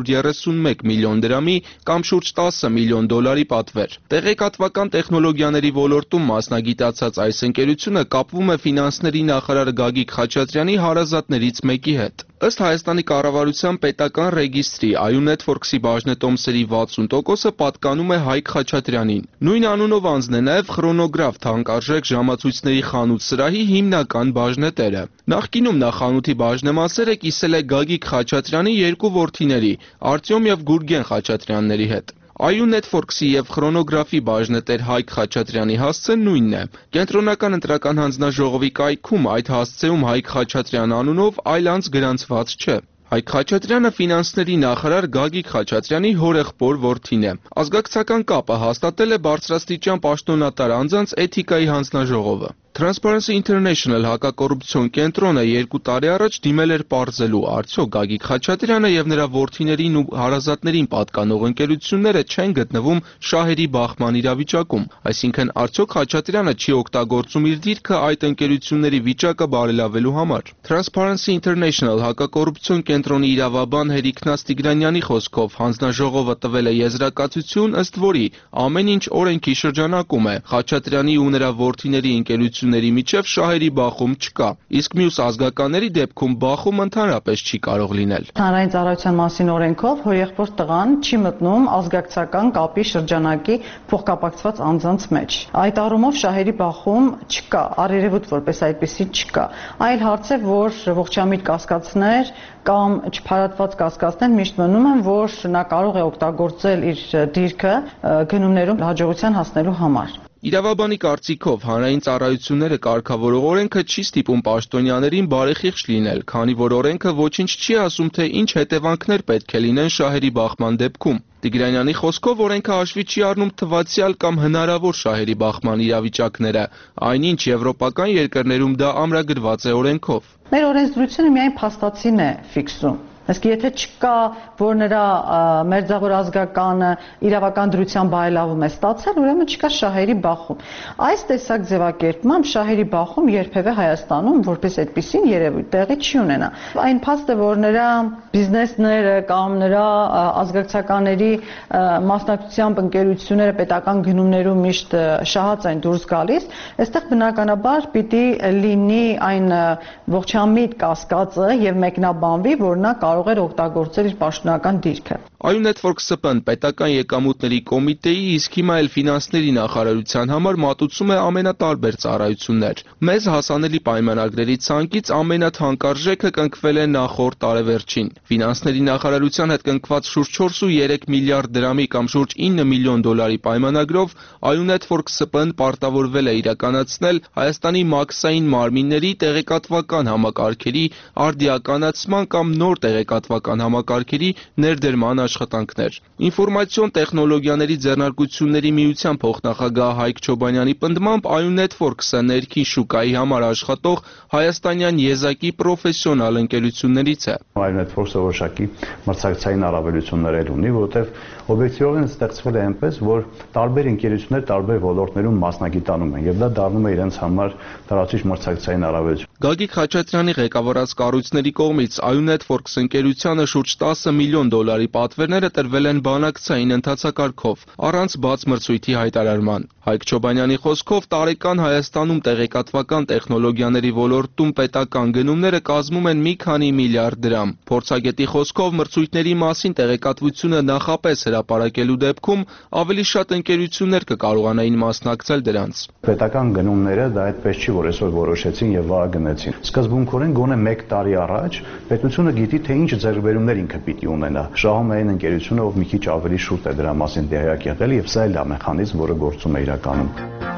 [SPEAKER 23] 731 միլիոն դրամի կամ շուրջ 10 միլիոն դոլարի պատվեր։ Տեղեկատվական տեխնոլոգիաների ոլորտում մասնագիտացած այս ընկերությունը կապվում է ֆինանսների նախարար Գագիկ Խաչատրյանի հարազատներից մեկի հետ։ Ըստ Հայաստանի կառավարության պետական ռեգիստրի IU Networks-ի բաժնետոմսերի 60%-ը պատկանում է Հայկ Խաչատրյանին։ Նույն անունով անձն է նաև Խրոնոգրաֆ թանկարժեք ժամացույցների խանութ սրահի հիմնական բաժնետերը։ Նախկինում նա խանութի բաժնեմասերը կիսել է Գագիկ Խաչատրյանի երկու որդիների՝ Արտյոմ եւ Գուրգեն Խաչատրյանների հետ։ IU Networks-ի եւ Խրոնոգրաֆի բաժնետեր Հայկ Խաչատրյանի հասցեն նույնն է։ Կենտրոնական ընտրական հանձնաժողովի կայքում այդ հասցեում Հայկ Խաչատրյան անունով այլ անձ գրանցված չէ։ Հայկ Խաչատրյանը ֆինանսների նախարար Գագիկ Խաչատրյանի հորեղբոր որդին է։ Ազգակցական կապը հաստատել է բարձրաստիճան պաշտոնատար անձանց էթիկայի հանձնաժողովը։ Transparency International հակակոռուպցիոն կենտրոնը 2 տարի առաջ դիմել էր պարզելու, արդյոք Գագիկ Խաչատրյանը եւ նրա որդիներին ու հարազատներին պատկանող ընկերությունները չեն գտնվում շահերի բախման իրավիճակում, այսինքն արդյոք Խաչատրյանը չի օգտագործում իր դիրքը այդ ընկերությունների վիճակը բարելավելու համար։ Transparency International հակակոռուպցիոն կենտրոնի իրավաբան Հերիքնաց Տիգրանյանի խոսքով հանձնաժողովը տվել է եզրակացություն, ըստ որի ամեն ինչ օրենքի շրջանակում է, Խաչատրյանի ու նրա որդիների ընկերությունների միջև շահերի բախում չկա, իսկ մյուս ազգականների դեպքում բախում ընդհանրապես չի կարող լինել։
[SPEAKER 25] Հանրային ծառայության մասին օրենքով հորեղբոր տղան չի մտնում ազգակցական կապի շրջանակի փոխկապակցված անձանց մեջ։ Այդ առումով շահերի բախում չկա, առերևույթ որպես այդպեսի չկա։ Այլ հարց է, որ ողջամիտ կասկածներ կամ չփարատված կասկածներ միշտ մնում են, որ նա կարող է օգտագործել իր դիրքը գնումներում հաջողության հասնելու համար։
[SPEAKER 23] Իրավաբանի կարծիքով հանրային ծառայությունները կարգավորող օրենքը չի ստիպում պաշտոնյաներին բարեխիղճ լինել, քանի որ օրենքը ոչինչ չի ասում, թե ինչ հետևանքներ պետք է լինեն շահերի բախման դեպքում։ Տիգրանյանի խոսքով օրենքը հաշվի չի առնում թվացյալ կամ հնարավոր շահերի բախման իրավիճակները, այնինչ եվրոպական երկրներում դա ամրագրված է օրենքով։
[SPEAKER 25] Մեր օրենսդրությունը միայն փաստացին է ֆիքսում։ Իսկ եթե չկա, որ նրա մերձավոր ազգականը իրավական դրության բարելավում է ստացել, ուրեմն չկա շահերի բախում։ Այս տեսակ ձևակերպմամբ շահերի բախում երբևէ Հայաստանում որպես այդպիսին երևույթ տեղի չի ունենա։ Այն փաստ է, որ նրա բիզնեսները կամ նրա ազգակցականների մասնակցությամբ ընկերությունները պետական գնումներում միշտ շահած են դուրս գալիս, այստեղ բնականաբար պիտի լինի այն ողջամիտ կասկածը եւ մեկնաբանվի, որ նա կարող էր օգտագործել իր պաշտոնական դիրքը։
[SPEAKER 23] IU Networks ՍՊ-ն պետական եկամուտների կոմիտեի, իսկ հիմա էլ ֆինանսների նախարարության համար մատուցում է ամենատարբեր ծառայություններ։ Մեզ հասանելի պայմանագրերի ցանկից ամենաթանկարժեքը կնքվել է նախորդ տարեվերջին։ Ֆինանսների նախարարության հետ կնքված շուրջ 4.3 միլիարդ դրամի կամ շուրջ 9 միլիոն դոլարի պայմանագրով IU Networks ՍՊ-ն պարտավորվել է իրականացնել Հայաստանի մաքսային մարմինների տեղեկատվական համակարգերի արդիականացման կամ նոր տեղեկատվական համակարգերի ներդրման աշխատանքներ։ Ինֆորմացիոն տեխնոլոգիաների ձեռնարկությունների միության փոխնախագահ Հայկ Չոբանյանի պնդմամբ IU Networks-ը ներքին շուկայի համար աշխատող հայաստանյան եզակի պրոֆեսիոնալ ընկերություններից է։
[SPEAKER 4] IU Networks-ը որոշակի մրցակցային առավելություններ ունի, որովհետև օբյեկտիվորեն ստեղծվել է այնպես, որ տարբեր ընկերություններ տարբեր ոլորտներում մասնագիտանում են, եւ դա դառնում է իրենց համար տարածիչ մրցակցային առավելություն։
[SPEAKER 23] Գագիկ Խաչատրյանի ղեկավարած կառույցների կողմից IU Networks ընկերությանը շուրջ 10 միլիոն դոլարի պատվերները տրվել են բանակցային ընթացակարգով, առանց բաց մրցույթի հայտարարման։ Հայկ Չոբանյանի խոսքով տարեկան Հայաստանում տեղեկատվական տեխնոլոգիաների ոլորտում պետական գնումները կազմում են մի քանի միլիարդ դրամ։ Փորձագետի խոսքով մրցույթների մասին տեղեկատվությունը նախապես հրապարակելու դեպքում ավելի շատ ընկերություններ կկարողանային մասնակցել դրանց։
[SPEAKER 4] Պետական գնումները դա այդպես չի, որ այսօր որոշեցին եւ վաղ գնել ունեցին։ Սկզբունքորեն գոնե 1 տարի առաջ պետությունը գիտի, թե ինչ ձեռքբերումներ ինքը պիտի ունենա։ Շահումյան ընկերությունը, ով մի քիչ ավելի շուտ է դրա մասին տեղյակ եղել, եւ սա էլ է մեխանիզմ, որը գործում է իրականում։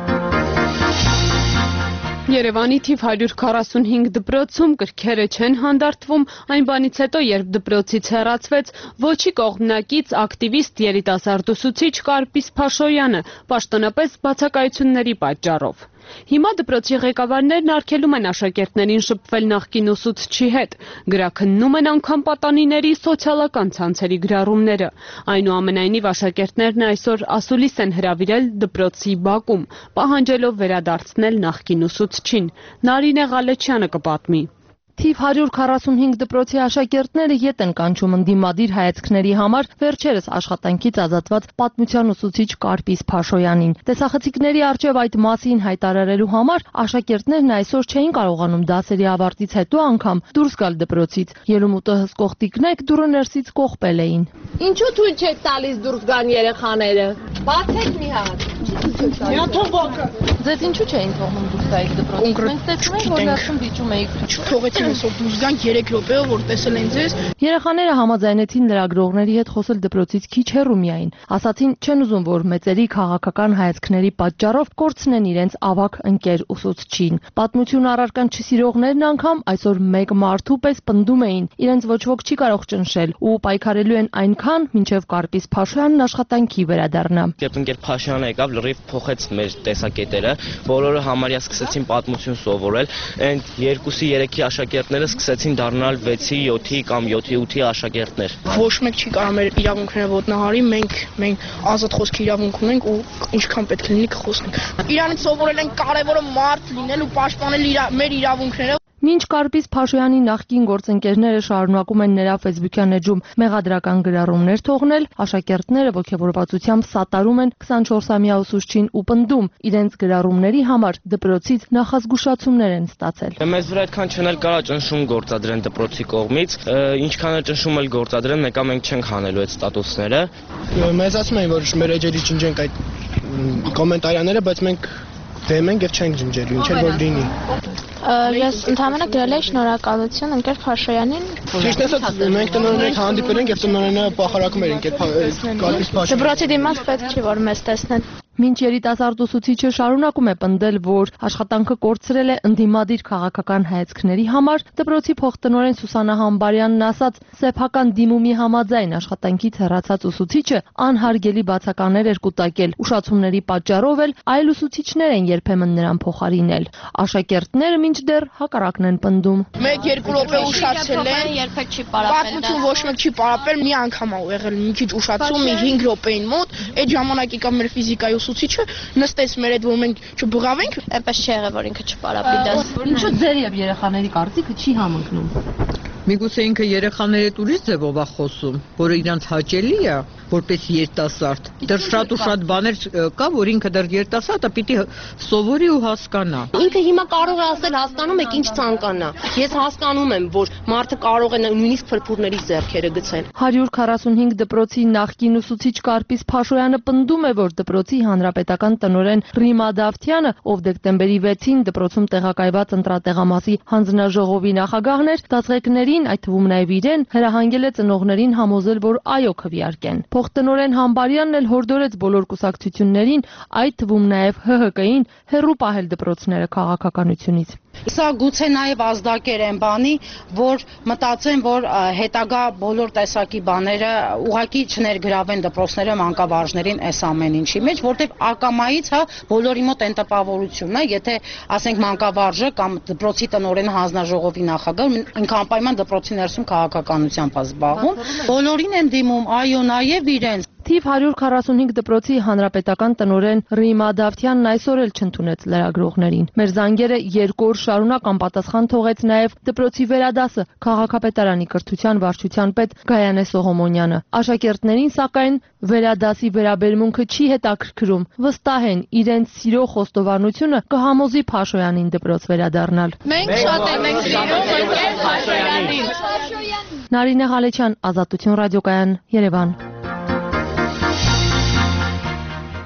[SPEAKER 1] Երևանի թիվ 145 դպրոցում կրքերը չեն հանդարտվում, այն բանից հետո, երբ դպրոցից հեռացվեց ոչի կողմնակից ակտիվիստ երիտասարդ ուսուցիչ Կարպիս Փաշոյանը, պաշտոնապես բացակայությունների պատճառով։ Հիմա դպրոցի ղեկավարներն արգելում են աշակերտներին շփվել նախկին ուսուցչի հետ, գրաքննում են անգամ պատանիների սոցիալական ցանցերի գրառումները։ Այնուամենայնիվ աշակերտներն այսօր ասուլիս են հրավիրել դպրոցի բակում, պահանջելով վերադարձնել նախկին ուսուցչին։ Նարինե Ղալեչյանը կպատմի։
[SPEAKER 16] Թիվ 145 դպրոցի աշակերտները ետ են կանչում ընդդիմադիր հայացքների համար վերջերս աշխատանքից ազատված պատմության ուսուցիչ Կարպիս Փաշոյանին։ Տեսախցիկների առջև այդ մասին հայտարարելու համար աշակերտներն այսօր չէին կարողանում դասերի ավարտից հետո անգամ դուրս գալ դպրոցից։ Ելումուտը հսկող տիկնիկ դուռը ներսից կողպել էին։
[SPEAKER 9] Ինչու թույլ չեք տալիս դուրս գան երեխաները։ Բացեք մի հատ։
[SPEAKER 16] Ձեզ ինչու չէին թողնում դուրս գայիք դպրոցից։ Մենք տեսնում ենք, որ ներսում վիճում էիք։
[SPEAKER 9] Թողեցին այսօր դուրս գան 3 րոպեով, որ տեսել են ձեզ։
[SPEAKER 16] Երեխաները համաձայնեցին լրագրողների հետ խոսել դպրոցից քիչ հեռու միայն։ Ասացին, չեն ուզում, որ մեծերի քաղաքական հայացքների պատճառով կորցնեն իրենց ավագ ընկեր ուսուցչին։ Պատմություն առարկան չսիրողներն անգամ այսօր մեկ մարդու պես պնդում էին, իրենց ոչ ոք չի կարող ճնշել ու պայքարելու են այնքան, մինչև Կարպիս Փաշոյանն աշխատանքի վերադառնա։
[SPEAKER 6] Երբ ընկեր Փաշոյանը եկավ, լրիվ փոխեց մեր տեսակետերը, բոլորը համարյա սկսեցին պատմություն սովորել, այն 2-3-ի աշակերտները սկսեցին դառնալ 6-ի, 7-ի կամ 7-ի, 8-ի աշակերտներ։
[SPEAKER 9] Ոչ մեկ չի կարող մեր իրավունքները ոտնահարի, մենք ազատ խոսքի իրավունք ունենք ու ինչքան պետք լինի կխոսենք։ Իրանից սովորել են կարևորը մարդ լինել ու պաշտպանել մեր իրավունքները։
[SPEAKER 16] Մինչ Կարպիս Փաշոյանի նախկին գործընկերները շարունակում են նրա ֆեյսբուքյան էջում մեղադրական գրառումներ թողնել, աշակերտները ոգևորվածությամբ սատարում են 24-ամյա ուսուցչին ու պնդում, իրենց գրառումների համար դպրոցից նախազգուշացումներ են ստացել։
[SPEAKER 6] Մեզ վրա այդքան չեն էլ կարա ճնշում գործադրեն դպրոցի կողմից, ինչքան էլ ճնշում էլ գործադրեն, մեկա մենք չենք հանելու այդ ստատուսները։
[SPEAKER 9] Մեզ ասում են, որ մեր էջերից ջնջենք այդ կոմենտարիաները, բայց մենք դեմ ենք եւ չենք ջնջելու, ինչ որ լինի։
[SPEAKER 10] Ես ընդհանրապես գրել եմ շնորհակալություն ընկեր Փաշոյանին։
[SPEAKER 9] Ճիշտ ասած, մենք տնօրենին հանդիպել ենք եւ տնօրենը պախարակում էր ընկեր Կարպիս Փաշոյանին։
[SPEAKER 10] Դպրոցի դիմաց պետք չի որ մեզ տեսնեն։
[SPEAKER 16] Մինչ երիտասարդ ուսուցիչը շարունակում է պնդել, որ աշխատանքը կորցրել է ընդդիմադիր քաղաքական հայացքների համար, դպրոցի փոխտնօրեն Սուսանա Համբարյանն ասաց, սեփական դիմումի համաձայն աշխատանքից հեռացած ուսուցիչը անհարգելի բացականեր էր կուտակել, ուշացումների պատճառով էլ այլ ուսուցիչներ են երբեմն նրան փոխարինել։ Աշակերտները մինչդեռ հակառակն են պնդում։
[SPEAKER 9] 1-2 րոպե ուշացել են,
[SPEAKER 10] երբեք չի պարապել։
[SPEAKER 9] Պատմություն ոչ մեկ չի պարապել, մի անգամ ա եղել մի քիչ ուշացում, մի 5 րոպեին մոտ, այդ ժամանակի կամ մեր ֆիզիկայի ուսուցիչը նստեց մեր հետ, որ մենք չբղավենք,
[SPEAKER 10] այնպես չի եղել, որ ինքը չպարապի դաս։
[SPEAKER 16] Ինչու ձեր եւ երեխաների կարծիքը չի համընկնում։
[SPEAKER 11] Միգուցե ինքը երեխաների հետ ուրիշ ձևով է խոսում, որը իրանց հաճելի է, որպես երիտասարդ։ Դեռ շատ ու շատ բաներ կա, որ ինքը դեռ երիտասարդը պիտի սովորի ու հասկանա։
[SPEAKER 9] Ինքը հիմա կարող է ասել հասկանում եք ինչ ցանկանա։ Ես հասկանում եմ, որ մարդը կարող է նույնիսկ փրփուրների ձեռքերը գցել։
[SPEAKER 16] 145 դպրոցի նախկին ուսուցիչ Կարպիս Փաշոյանը պնդում է, որ դպրոցի հանրապետական տնօրեն Ռիմա Դավթյանը, ով դեկտեմբերի 6-ին դպրոցում տեղակայված ընտրատեղամասի հանձնաժողովի նախագահն էր, դասղեկներին, այդ թվում նաև իրեն, հրահանգել է ծնողներին համոզել, որ այո քվեարկեն։ Փոխտնօրեն Համբարյանն էլ հորդորեց բոլոր կուսակցություններին, այդ թվում նաև ՀՀԿ-ին, հեռու պահել դպրոցները քաղաքականությունից։
[SPEAKER 9] Սա գուցե նաև ազդակեր են բանի, որ մտածեն, որ հետագա բոլոր տեսակի բաները ուղղակի չներգրավեն դպրոցները մանկավարժներին այս ամեն ինչի մեջ, որտեղ ակամայից բոլորի մոտ են տպավորությունն է, եթե ասենք մանկավարժը կամ դպրոցի տնօրեն հանձնաժողովի նախագահ ինքը անպայման դպրոցի ներսում քաղաքականությամբ է զբաղվում, բոլորին են դիմում, այո, նաև իրենց։
[SPEAKER 16] Թիվ 145 դպրոցի հանրապետական տնօրեն Ռիմա Դավթյանն այսօր էլ չընդունեց լրագրողներին։ Մեր զանգերը 2 օր շարունակ անպատասխան թողեց նաև դպրոցի վերադասը քաղաքապետարանի կրթության վարչության պետ Գայանե Սողոմոնյանը։ Աշակերտներին սակայն վերադասի վերաբերմունքը չի հետաքրքրում։ Վստահ են, իրենց սիրո խոստովանությունը կհամոզի Փաշոյանին դպրոց վերադառնալ։
[SPEAKER 10] Մենք շատ ենք սիրում Փաշոյանին։
[SPEAKER 16] Նարինե Ղալեչյան, Ազատություն ռադիոկայան, Երևան։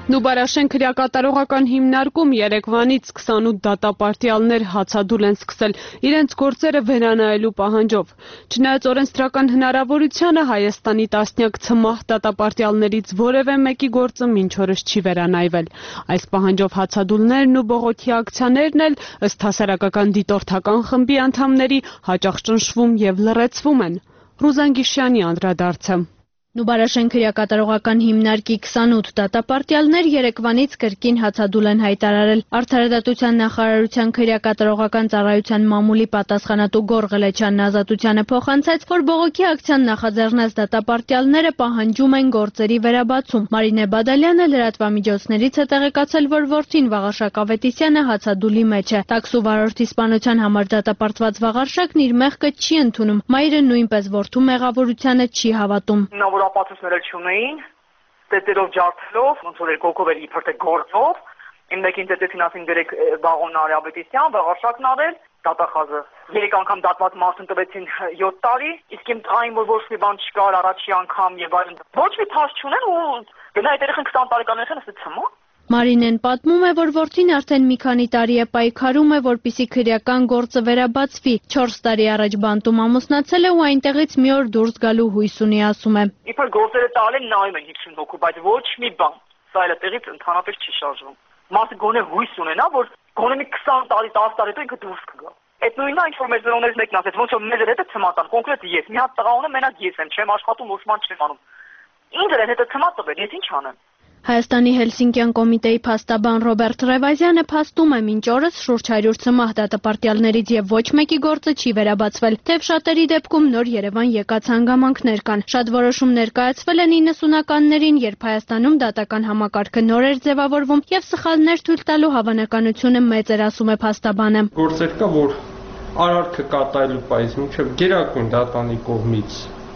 [SPEAKER 1] Նուբարաշեն քրեակատարողական հիմնարկում երեկվանից 28 դատապարտյալներ հացադուլ են սկսել իրենց գործերը վերանայելու պահանջով։ Չնայած օրենսդրական հնարավորությանը Հայաստանի տասնյակ ցմահ դատապարտյալներից որևէ մեկի գործը մինչ օրս չի վերանայվել։ Այս պահանջով հացադուլներն ու բողոքի ակցիաներն էլ ըստ հասարակական դիտորդական խմբի անդամների հաճախ ճնշվում եւ լռեցվում են։ Ռուզան Գիշյանի անդրադարձը։
[SPEAKER 5] Նուբարաշեն քրեակատարողական հիմնարկի 28 դատապարտյալներ երեկվանից կրկին հացադուլ են հայտարարել։ Արդարադատության նախարարության քրեակատարողական ծառայության մամուլի պատասխանատու Գոր Ղլեչյանն Ազատությանը փոխանցեց, որ բողոքի ակցիան նախաձեռնած դատապարտյալները պահանջում են գործերի վերաբացում։ Մարինե Բադալյանը լրատվամիջոցներից է տեղեկացել, որ որդին Վաղարշակ Ավետիսյանը հացադուլի մեջ է։ Տաքսու վարորդի սպանության համար դատապարտված Վաղարշակն իր մեղքը չի ընդունում։ Մայրը նույնպես որդու մեղավորությանը չի հավատում։
[SPEAKER 8] Ապացույցները չունեին, տետերով ջարդելով, ոնց որ երկու էր իբր թե գործով, իմ մեկին տետեցին ասին գրեք Բաղոն Արաբետիսյան, Վաղարշակն արել, դատախազը։ 3 անգամ դատված մարդուն տվեցին 7 տարի, իսկ իմ տղային, որ ոչ մի բան չկար, առաջի անգամ եւ այլն։ Ոչ մի փաստ չունեն ու գնա այդերին 20 տարեկաններն ասեցի ցմա։
[SPEAKER 5] Մարինեն պատմում է, որ որդին արդեն մի քանի տարի է պայքարում է, որպիսի քրեական գործը վերաբացվի։ 4 տարի առաջ բանտում ամուսնացել է ու այնտեղից մի օր դուրս գալու հույս ունի, ասում է։
[SPEAKER 8] Իբր գործերը տալ են նայում են 50 հոգու, բայց ոչ մի բան։ Սա էլ տեղից ընդհանրապես չի շարժվում։ Մարդը գոնե հույս ունենա, որ գոնե մի 20 տարի, 10 տարի հետո ինքը դուրս կգա։ Այդ նույնն ինչ որ մեր ծնողներից մեկն ասեց, ոնց որ մեզ հետ է ցմատան, կոնկրետ ես, մի հատ տղա ունեմ, մենակ ես եմ, չեմ աշխատում, ոչ ման չեմ անում։ Ինձ էլ հետո ցմատ տվել, ես ինչ անեմ։
[SPEAKER 5] Հայաստանի Հելսինկյան կոմիտեի փաստաբան Ռոբերտ Ռևազյանը փաստում է մինչ օրս շուրջ 100 ցմահ դատապարտյալներից եւ ոչ մեկի գործը չի վերաբացվել, թեև շատերի դեպքում նոր Երևան եկած հանգամանքներ կան։ Շատ որոշումներ կայացվել են 90-ականներին, երբ Հայաստանում դատական համակարգը նոր էր ձևավորվում եւ սխալներ թույլ տալու հավանականությունը մեծ էր, ասում է փաստաբանը։
[SPEAKER 12] Գործեր կա, որ արարքը կատարելու պայից մինչեւ գերագույն դատանի կողմից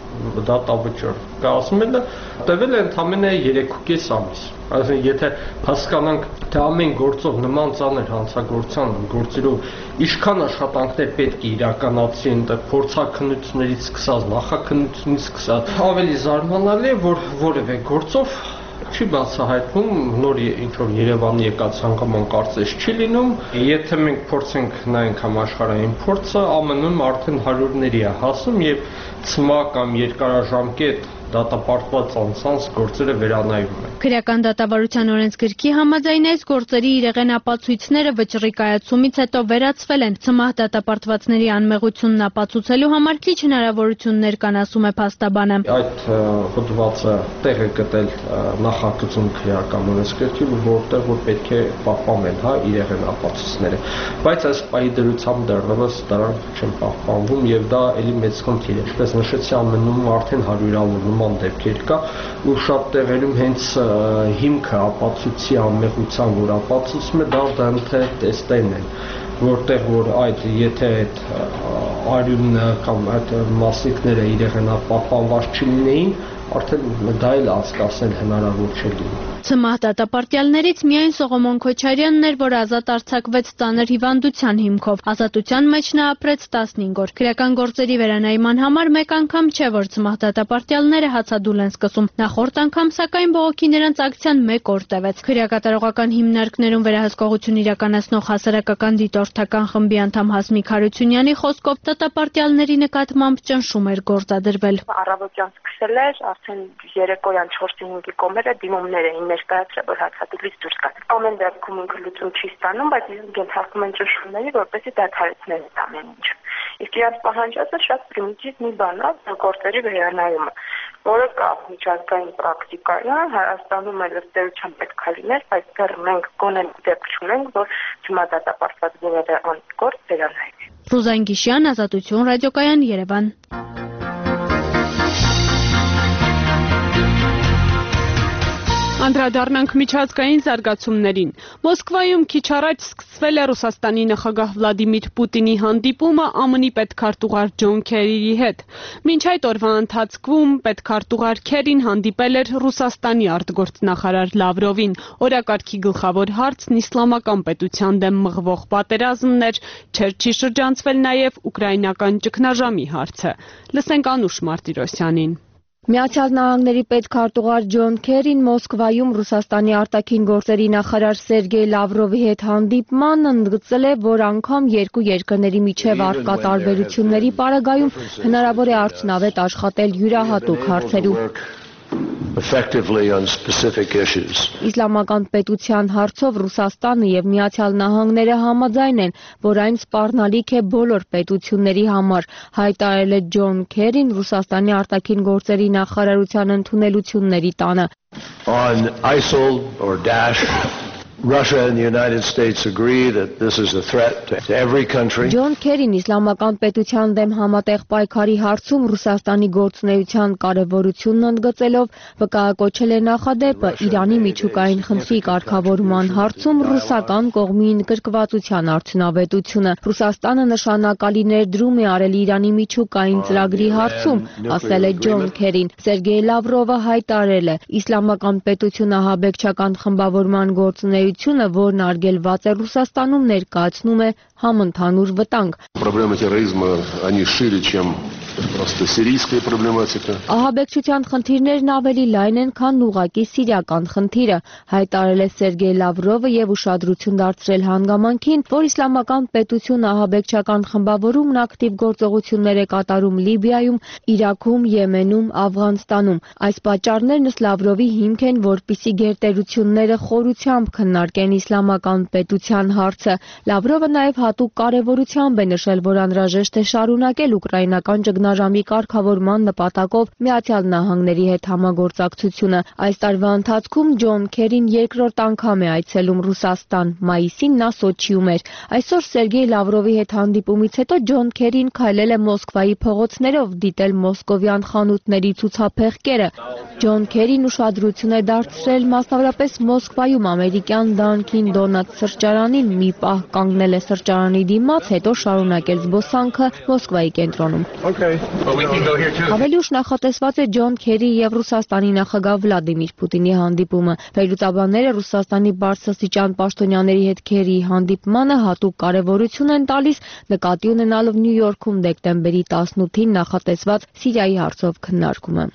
[SPEAKER 12] դատավճիռ կա, ասում են տևել է ընդամենը 3.5 ամիս։ Այսինքն եթե հասկանանք, թե ամեն գործով նման ծանր հանցագործության գործերով ինչքան աշխատանքներ պետք է իրականացվեն, փորձաքննություններից սկսած, նախաքննությունից սկսած, ավելի զարմանալի է, որ որևէ գործով չի բացահայտվում նոր ինչ-որ Երևանի եկած հանգաման կարծես չի լինում։ Եթե մենք փորձենք նայենք համաշխարհային փորձը, ԱՄՆ-ում արդեն հարյուրների է հասում եւ ցմահ կամ երկարաժամկետ դատապարտված անձանց գործերը վերանայվում են։
[SPEAKER 5] Քրեական դատավարության օրենսգրքի համաձայն այս գործերի իրեղեն ապացույցները վճռի կայացումից հետո վերացվել են։ Ցմահ դատապարտվածների անմեղությունն ապացուցելու համար քիչ հնարավորություններ կան, ասում է փաստաբանը։
[SPEAKER 12] Այդ հոդվածը տեղ է գտել նախագծում քրեական օրենսգրքի, որտեղ որ պետք է պահպանեն, իրեղեն ապացույցները, բայց այս պահի դրությամբ դեռևս դրանք չեն պահպանվում եւ դա էլի մեծ խնդիր է։ Ինչպես նշեցի, ԱՄՆ-ում արդեն հարյուրավոր նման դեպքեր կա ու շատ տեղերում հենց հիմքը ապացույցի անմեղության, որ ապացուցում է, դա դրան테 տեստերն են, որտեղ որ եթե այդ արյունը կամ այդ մասիկները իրեղենապահպանված չլինեին, արդեն դա էլ անցկացնել հնարավոր չէ լինի։
[SPEAKER 5] Ցմահ դատապարտյալներից միայն Սողոմոն Քոչարյանն էր, որ ազատ արձակվեց ծանր հիվանդության հիմքով։ Ազատության մեջ նա ապրեց 15 օր։ Քրեական գործերի վերանայման համար մեկ անգամ չէ, որ ցմահ դատապարտյալները հացադուլ են սկսում։ Նախորդ անգամ սակայն բողոքի նրանց ակցիան 1 օր տևեց։ Քրեակատարողական հիմնարկներում վերահսկողություն իրականացնող հասարակական դիտորդական խմբի անդամ Հասմիկ Հարությունյանի խոսքով դատապարտյալների նկատմամբ ճնշում էր գործադրվել։
[SPEAKER 13] Առավոտյան սկսել էր, արդեն երեկոյան 4-5-ի կողմերը դիմումներ էին ներկայացրել, որ հացադուլից դուրս գան։ Ամեն դեպքում ինքը լուծում չի ստանում, բայց իրենք ենթարկում են ճնշումների, որպեսզի դադարեցնեն այդ ամեն ինչը։ Իսկ իրենց պահանջածը շատ պրիմիտիվ մի բան է, գործերի վերանայումը, որը կա միջազգային պրակտիկայում, Հայաստանում էլ ըստ էության պետք է լիներ, բայց դեռ մենք գոնե դեպք չունենք, որ դատապարտված որևէ գործ վերանայվի։
[SPEAKER 5] Ռուզան Գիշյան, Ազատություն, ռադիոկայան, Երևան։
[SPEAKER 1] Անդրադառնանք միջազգային զարգացումներին։ Մոսկվայում քիչ առաջ սկսվել է Ռուսաստանի նախագահ Վլադիմիր Պուտինի հանդիպումը ԱՄՆ-ի պետքարտուղար Ջոն Քերիի հետ։ Մինչ այդ օրվա ընթացքում պետքարտուղար Քերին հանդիպել էր Ռուսաստանի արտգործնախարար Լավրովին։ Օրակարգի գլխավոր հարցն իսլամական պետության դեմ մղվող պատերազմն էր, չէր չի շրջանցվել նաև ուկրաինական ճգնաժամի հարցը։ Լսենք Անուշ Մարտիրոսյանին։
[SPEAKER 16] Միացյալ Նահանգների պետքարտուղար Ջոն Քերին Մոսկվայում Ռուսաստանի արտաքին գործերի նախարար Սերգեյ Լավրովի հետ հանդիպման ընդգծել է, որ անգամ երկու երկրների միջև առկա տարբերությունների պարագայում հնարավոր է արդյունավետ աշխատել յուրահատուկ հարցերում։
[SPEAKER 2] Effectively on specific issues.
[SPEAKER 16] Իսլամական պետության հարցով Ռուսաստանը եւ Միացյալ Նահանգները համաձայն են, որ այն սպառնալիք է բոլոր պետությունների համար, հայտարարել է Ջոն Քերին Ռուսաստանի արտաքին գործերի նախարարության ընդունելությունների տանը։
[SPEAKER 2] On ISIL or Daesh, Russia and the United States agree that this is a threat to every country.
[SPEAKER 16] Ջոն Քերին իսլամական պետության դեմ համատեղ պայքարի հարցում Ռուսաստանի գործունեության կարևորությունն ընդգծելով վկայակոչել է նախադեպը Իրանի միջուկային խնդրի կարգավորման հարցում ռուսական կողմի ընդգրկվածության արդյունավետությունը։ Ռուսաստանը նշանակալի ներդրում է արել Իրանի միջուկային ծրագրի հարցում, ասել է Ջոն Քերին։ Սերգեյ Լավրովը հայտարարել է, իսլամական պետությունը ահաբեկչական խմբավորման գործունեությունը, որն արգելված է Ռուսաստանում, ներկայացնում է համընդհանուր վտանգ։
[SPEAKER 2] Проблемы терроризма, они шире, чем просто сирийская проблематика.
[SPEAKER 16] Ահաբեկչության խնդիրներն ավելի լայն են, քան ուղղակի սիրիական խնդիրը, հայտարարել է Սերգեյ Լավրովը եւ ուշադրություն դարձրել հանգամանքին, որ իսլամական պետությունը ահաբեկչական խմբավորումն ակտիվ գործողություններ է կատարում Լիբիայում, Իրաքում, Եմենում, Աֆղանստանում։ Այս պատճառներն ըստ Լավրովի հիմք են, որպիսի գերտերությունները խորությամբ քննարկեն իսլամական պետության հարցը։ Լավրովը նաեւ հատուկ կարեւորությամբ է նշել, որ անհրաժեշտ է շարունակել ուկրաինական ճգնաժամի կարգավորման նպատակով Միացյալ Նահանգների հետ համագործակցությունը։ Այս տարվա ընթացքում Ջոն Քերին երկրորդ անգամ է այցելում Ռուսաստան։ Մայիսին նա Սոչիում էր։ Այսօր Սերգեյ Լավրովի հետ հանդիպումից հետո Ջոն Քերին քայլել է Մոսկվայի փողոցներով դիտել մոսկովյան խանութների ցուցափեղկերը։ Ջոն Քերին ուշադրություն է դարձրել մասնավորապես Մոսկվայում ամերիկյան Dunkin' Donuts սրճարանին, մի պահ կանգնել է սրճարանի դիմաց, հետո շարունակել զբոսանքը Մոսկվայի կենտրոնում։ Ավելի ուշ նախատեսված է Ջոն Քերի եւ Ռուսաստանի նախագահ Վլադիմիր Պուտինի հանդիպումը։ Վերլուծաբանները Ռուսաստանի բարձրաստիճան պաշտոնյաների հետ Քերիի հանդիպմանը հատուկ կարեւորություն են տալիս, նկատի ունենալով Նյու Յորքում դեկտեմբերի 18-ին նախատեսված Սիրիայի հարցով քննարկումը։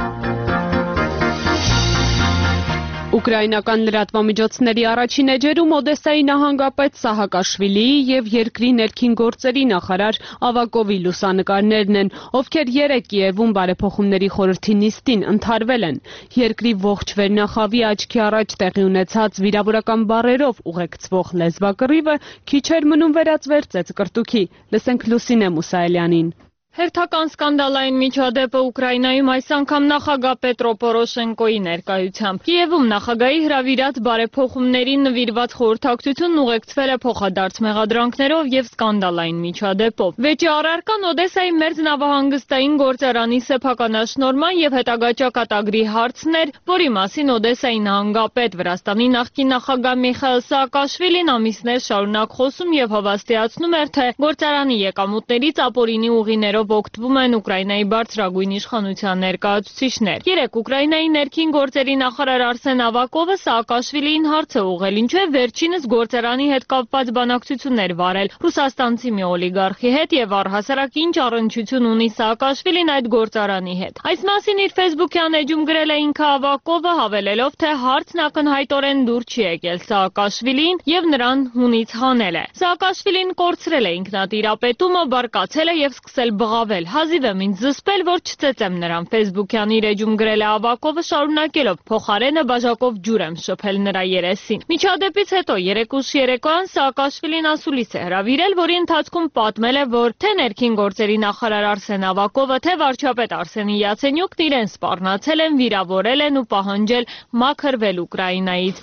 [SPEAKER 1] Ուկրաինական լրատվամիջոցների առաջին էջերում Օդեսայի նահանգապետ Սահակաշվիլիի եւ երկրի ներքին գործերի նախարար Ավակովի լուսանկարներն են, ովքեր երեկ Կիևում բարեփոխումների խորհրդի նիստին ընդհարվել են։ Երկրի ողջ վերնախավի աչքի առաջ տեղի ունեցած վիրավորական բառերով ուղեկցվող լեզվակռիվը քիչ էր մնում վերածվեր ծեծկռտուքի։ Լսենք Լուսինե Մուսայելյանին։ Հերթական սկանդալային միջադեպը Ուկրաինայում այս անգամ նախագահ Պետրո Պորոշենկոյի ներկայությամբ։ Կիևում նախագահի հրավիրած բարեփոխումներին նվիրված խորհրդակցությունն ուղեկցվել է փոխադարձ մեղադրանքներով եւ սկանդալային միջադեպով։ Վեճի առարկան Օդեսայի մերձ նավահանգստային գործարանի սեփականաշնորհման եւ հետագա ճակատագրի հարցն էր, որի մասին Օդեսայի նահանգապետ Վրաստանի նախկին նախագահ Միխայիլ Սաակաշվիլին ամիսներ շարունակ խոսում եւ հավաստիացնում էր, թե գործարանի եկամուտներից ապօրինի ուղիներով օգտվում են Ուկրաինայի բարձրագույն իշխանության ներկայացուցիչներ։ Երեկ Ուկրաինայի ներքին գործերի նախարար Արսեն Ավակովը Սաակաշվիլիին հարց է ուղղել, ինչու է վերջինս գործարանի հետ կապված բանակցություններ վարել ռուսաստանցի մի օլիգարխի հետ եւ առհասարակ ինչ առնչություն ունի Սաակաշվիլին այդ գործարանի հետ։ Այս մասին իր Facebook-յան էջում գրել է ինքը Ավակովը, հավելելով, թե հարցն ակնհայտորեն դուր չի եկել Սաակաշվիլին եւ նրան հունից հանել է։ Սաակաշվիլին կորցրել է ինքնատիրապետումը, բարկացել է եւ սկսել բղավել։ Հազիվ եմ ինձ զսպել, որ չծեծեմ նրան, Facebook-յան իր էջում գրել է Ավակովը, շարունակելով. փոխարենը բաժակով ջուր եմ շփել նրա երեսին։ Միջադեպից հետո երեկ ուշ երեկոյան Սաակաշվիլին ասուլիս է հրավիրել, որի ընթացքում պատմել է, որ թե ներքին գործերի նախարար Արսեն Ավակովը, թե վարչապետ Արսենի Յացենյուկն իրեն սպառնացել են, վիրավորել են ու պահանջել մաքրվել Ուկրաինայից։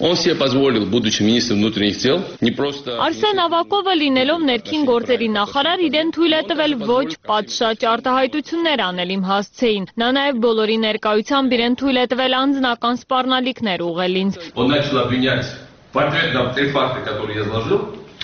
[SPEAKER 1] Արսեն Ավակովը լինելով ներքին գործերի նախարար իրեն թույլ է տվել ոչ պատշաճ արտահայտություններ անել իմ հասցեին։ Նա նաև բոլորի ներկայությամբ իրեն թույլ է տվել անձնական սպառնալիքներ ուղղել ինձ։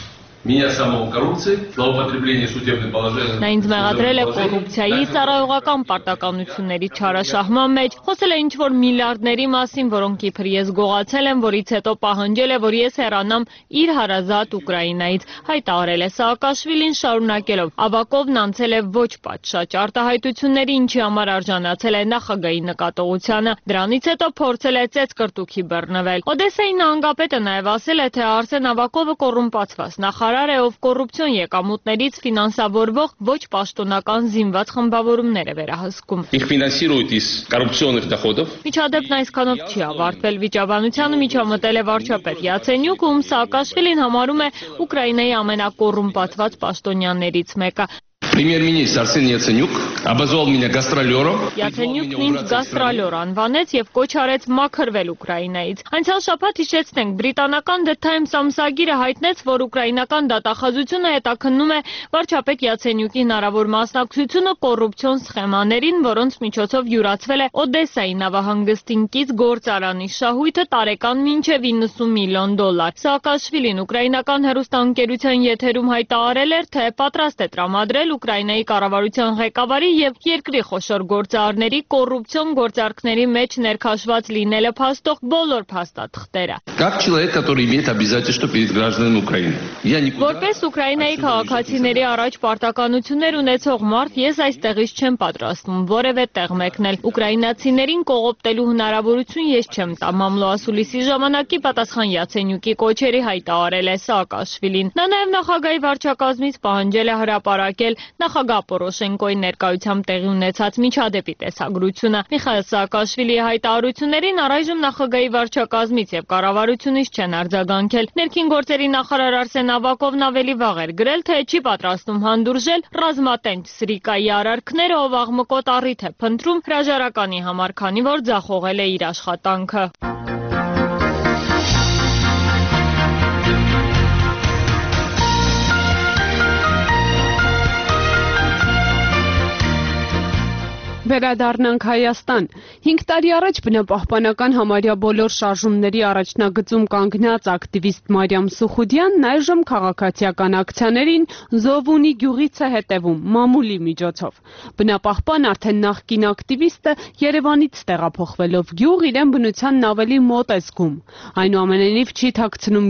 [SPEAKER 7] Меня самого коррупции, злоупотребление судебным положением.
[SPEAKER 14] Նա ինձ մեղադրել է կոռուպցիայի, ծառայողական պարտականությունների չարաշահման մեջ, խոսել է ինչ-որ միլիարդների մասին, որոնք իբր ես գողացել եմ, որից հետո պահանջել է, որ ես հեռանամ իր հարազատ Ուկրաինայից, հայտարարել է Սաակաշվիլին, շարունակելով. Ավակովն անցել է ոչ պատշաճ արտահայտությունների, ինչի համար արժանացել է նախագահի նկատողությանը, դրանից հետո փորձել է ծեծկրտուքի բռնվել։ Օդեսայի նահանգապետը նաև ասել է, թե Արսեն Ավակովը կոռումպացված նախարար է, ով կոռուպցիոն եկամուտներից ֆինանսավորվող ոչ պաշտոնական զինված խմբավորումներ է վերահսկում։
[SPEAKER 7] Их финансируют из коррупционных доходов.
[SPEAKER 14] Միջադեպն այսքանով չի ավարտվել։ Վիճաբանությանը միջամտել է վարչապետ Յացենյուկ, ում Սաակաշվիլին համարում է Ուկրաինայի ամենակոռումպացված պաշտոնյաներից մեկը։
[SPEAKER 7] Премьер-министр Арсений Яценюк обозвал меня гастролером.
[SPEAKER 14] Յացենյուկն ինձ գաստրոլոր անվանեց եւ կոչ արեց մաքրվել Ուկրաինայից։ Անցյալ շաբաթ հիշեցնենք, բրիտանական The Times ամսագիրը հայտնեց, որ ուկրաինական դատախազությունը հետաքննում է վարչապետ Յացենյուկի հնարավոր մասնակցությունը կոռուպցիոն սխեմաներին, որոնց միջոցով յուրացվել է Օդեսայի նավահանգստին կից գործարանի շահույթը տարեկան մինչև $90 միլիոն։ Սաակաշվիլին ուկրաինական հեռուստաընկերության եթերում հայտարարել էր, թե պատրաստ է տրամադրել Ուկրաինայի կառավարության ղեկավարի եւ երկրի խոշոր գործարարների կոռուպցիոն գործարքների մեջ ներքաշված լինելը փաստող բոլոր փաստաթղթերը։
[SPEAKER 7] Как человек, который имеет обязательства перед гражданами Украины.
[SPEAKER 14] Որպես Ուկրաինայի քաղաքացիների առաջ պարտականություններ ունեցող մարդ, ես այստեղից չեմ պատրաստվում որևէ տեղ մեկնել։ Ուկրաինացիներին կողոպտելու հնարավորություն ես չեմ տա։ Մամլոասուլիսի ժամանակի պատասխան Յացենյուկի կոչերի հայտարարել է Սաակաշվիլին։ Նա նաև նախագահի վարչակազմից պահանջել է հրապարակել նախագահ Պորոշենկոյի ներկայությամբ տեղի ունեցած միջադեպի տեսագրությունը։ Միխայել Սաակաշվիլիի հայտարարություններին առայժմ նախագահի վարչակազմից եւ կառավարությունից չեն արձագանքել։ Ներքին գործերի նախարար Արսեն Ավակովն ավելի վաղ էր գրել, թե չի պատրաստում հանդուրժել ռազմատենչ Սրիկայի արարքները, ով աղմկոտ առիթ է փնտրում հրաժարականի համար, քանի որ ձախողել է իր աշխատանքը։
[SPEAKER 1] Վերադառնանք Հայաստան։ 5 տարի առաջ բնապահպանական համարյա բոլոր շարժումների առաջնագծում կանգնած ակտիվիստ Մարիամ Սուխուդյանն այժմ քաղաքացիական ակցիաներին Զովունի գյուղից է հետևում մամուլի միջոցով։ Բնապահպան արդեն նախկին ակտիվիստը Երևանից տեղափոխվելով գյուղ իրեն բնությանն ավելի մոտ է զգում։ Այնուամենայնիվ չի թաքցնում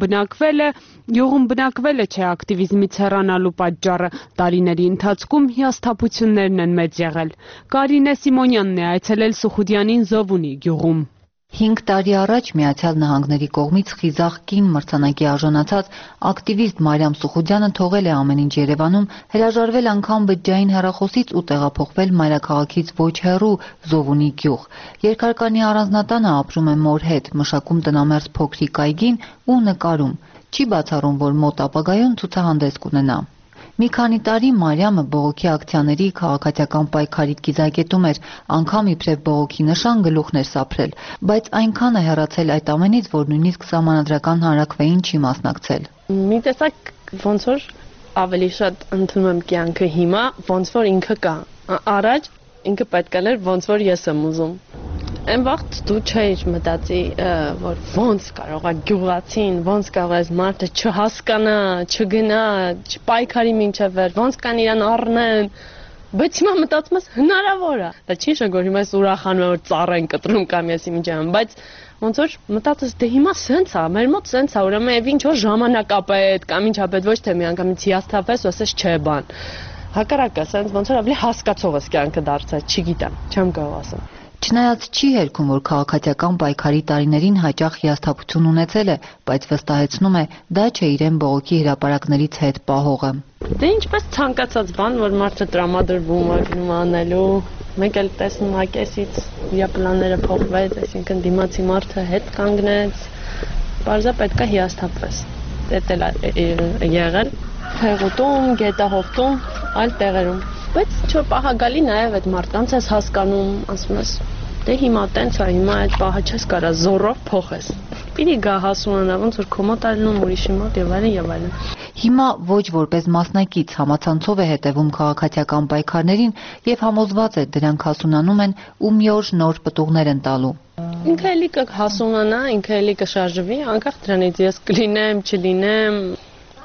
[SPEAKER 1] գյուղում բնակվելը չէ ակտիվիզմից հեռանալու պատճառը։ Տարիների ընթացքում հիասթափություններն են մեծ եղել։ Կարինե Սիմոնյանն է այցելել Սուխուդյանին Զովունի գյուղում։
[SPEAKER 15] 5 տարի առաջ Միացյալ Նահանգների կողմից խիզախ կին մրցանակի արժանացած ակտիվիստ Մարիամ Սուխուդյանը թողել է ամեն ինչ Երևանում, հրաժարվել անգամ բջջային հեռախոսից ու տեղափոխվել մայրաքաղաքից ոչ հեռու Զովունի գյուղ։ Երկհարկանի առանձնատանը ապրում է մոր հետ, մշակում տնամերձ փոքրիկ այգին ու նկարում։ Չի բացառում, որ մոտ ապագայում ցուցահանդես կունենա։ Մի քանի տարի Մարիամը բողոքի ակցիաների քաղաքացիական պայքարի կիզակետում էր, անգամ իբրև բողոքի նշան գլուխներ սափրել, բայց այնքան է հեռացել այդ ամենից, որ նույնիսկ սահմանադրական հանրաքվեին չի մասնակցել։
[SPEAKER 17] Մի տեսակ ոնց որ ավելի շատ ընդունում եմ կյանքը հիմա, ոնց որ ինքը կա։ Առաջ ինքը պետք է լեր ոնց որ ես եմ ուզում։ Այն վաղտ դու չէիր մտածի, որ ոնց կարող է գյուղացին, ոնց կարող է մարդը չհասկանա, չգնա, չպայքարի մինչև վեր, ոնց կան իրան առնեն, բայց հիմա մտածում ես հնարավոր է։ Դա չի շնորհ հիմա ես ուրախանում եմ, որ ծառ են կտրում կամ ես իմիջիան, բայց ոնց որ մտածես դե հիմա սենց է, մեր մոտ սենց է, ուրեմն եւ ինչ որ ժամանակապետ կամ ինչա պետք ոչ թե միանգամից հիասթափես ու ասես չէ բան։ Հակառակը, սենց ոնց որ ավելի հասկացող ես կյանքը դարձած, չգիտեմ, չեմ կարող ասեմ։
[SPEAKER 15] Չնայած չի հերքում, որ քաղաքացիական պայքարի տարիներին հաճախ հիասթափություն ունեցել է, բայց վստահեցնում է, դա չէ իրեն բողոքի հրապարակներից հետ պահողը։
[SPEAKER 17] Դե ինչպես ցանկացած բան, որ մարդը տրամադրվում է գնում անելու, մեկ էլ տեսնում հակեսից իր պլանները փոխվեց, այսինքն դիմացի մարդը հետ կանգնեց, բարձա պետք է հիասթափվես։ Դա էլ եղել Թեղուտում, Գետահովտում, այլ տեղերում։ Բայց ինչ-որ պահա գալի նաև այդ մարդկանց ես հասկանում, ասում ես, դե հիմա տենց է, հիմա այդ պահը չես կարա զորով փոխես։ Պիտի գա հասունանա, ոնց որ քո մոտ այլնում ուրիշի մոտ եւ այլն եւ այլն։
[SPEAKER 15] Հիմա ոչ որպես մասնակից համացանցով է հետևում քաղաքացիական պայքարներին եւ համոզված է դրանք հասունանում են ու մի օր նոր պտուղներ են տալու։
[SPEAKER 17] Ինքը էլի կհասունանա, ինքը էլի կշարժվի, անկախ դրանից ես կլինեմ, չլինեմ,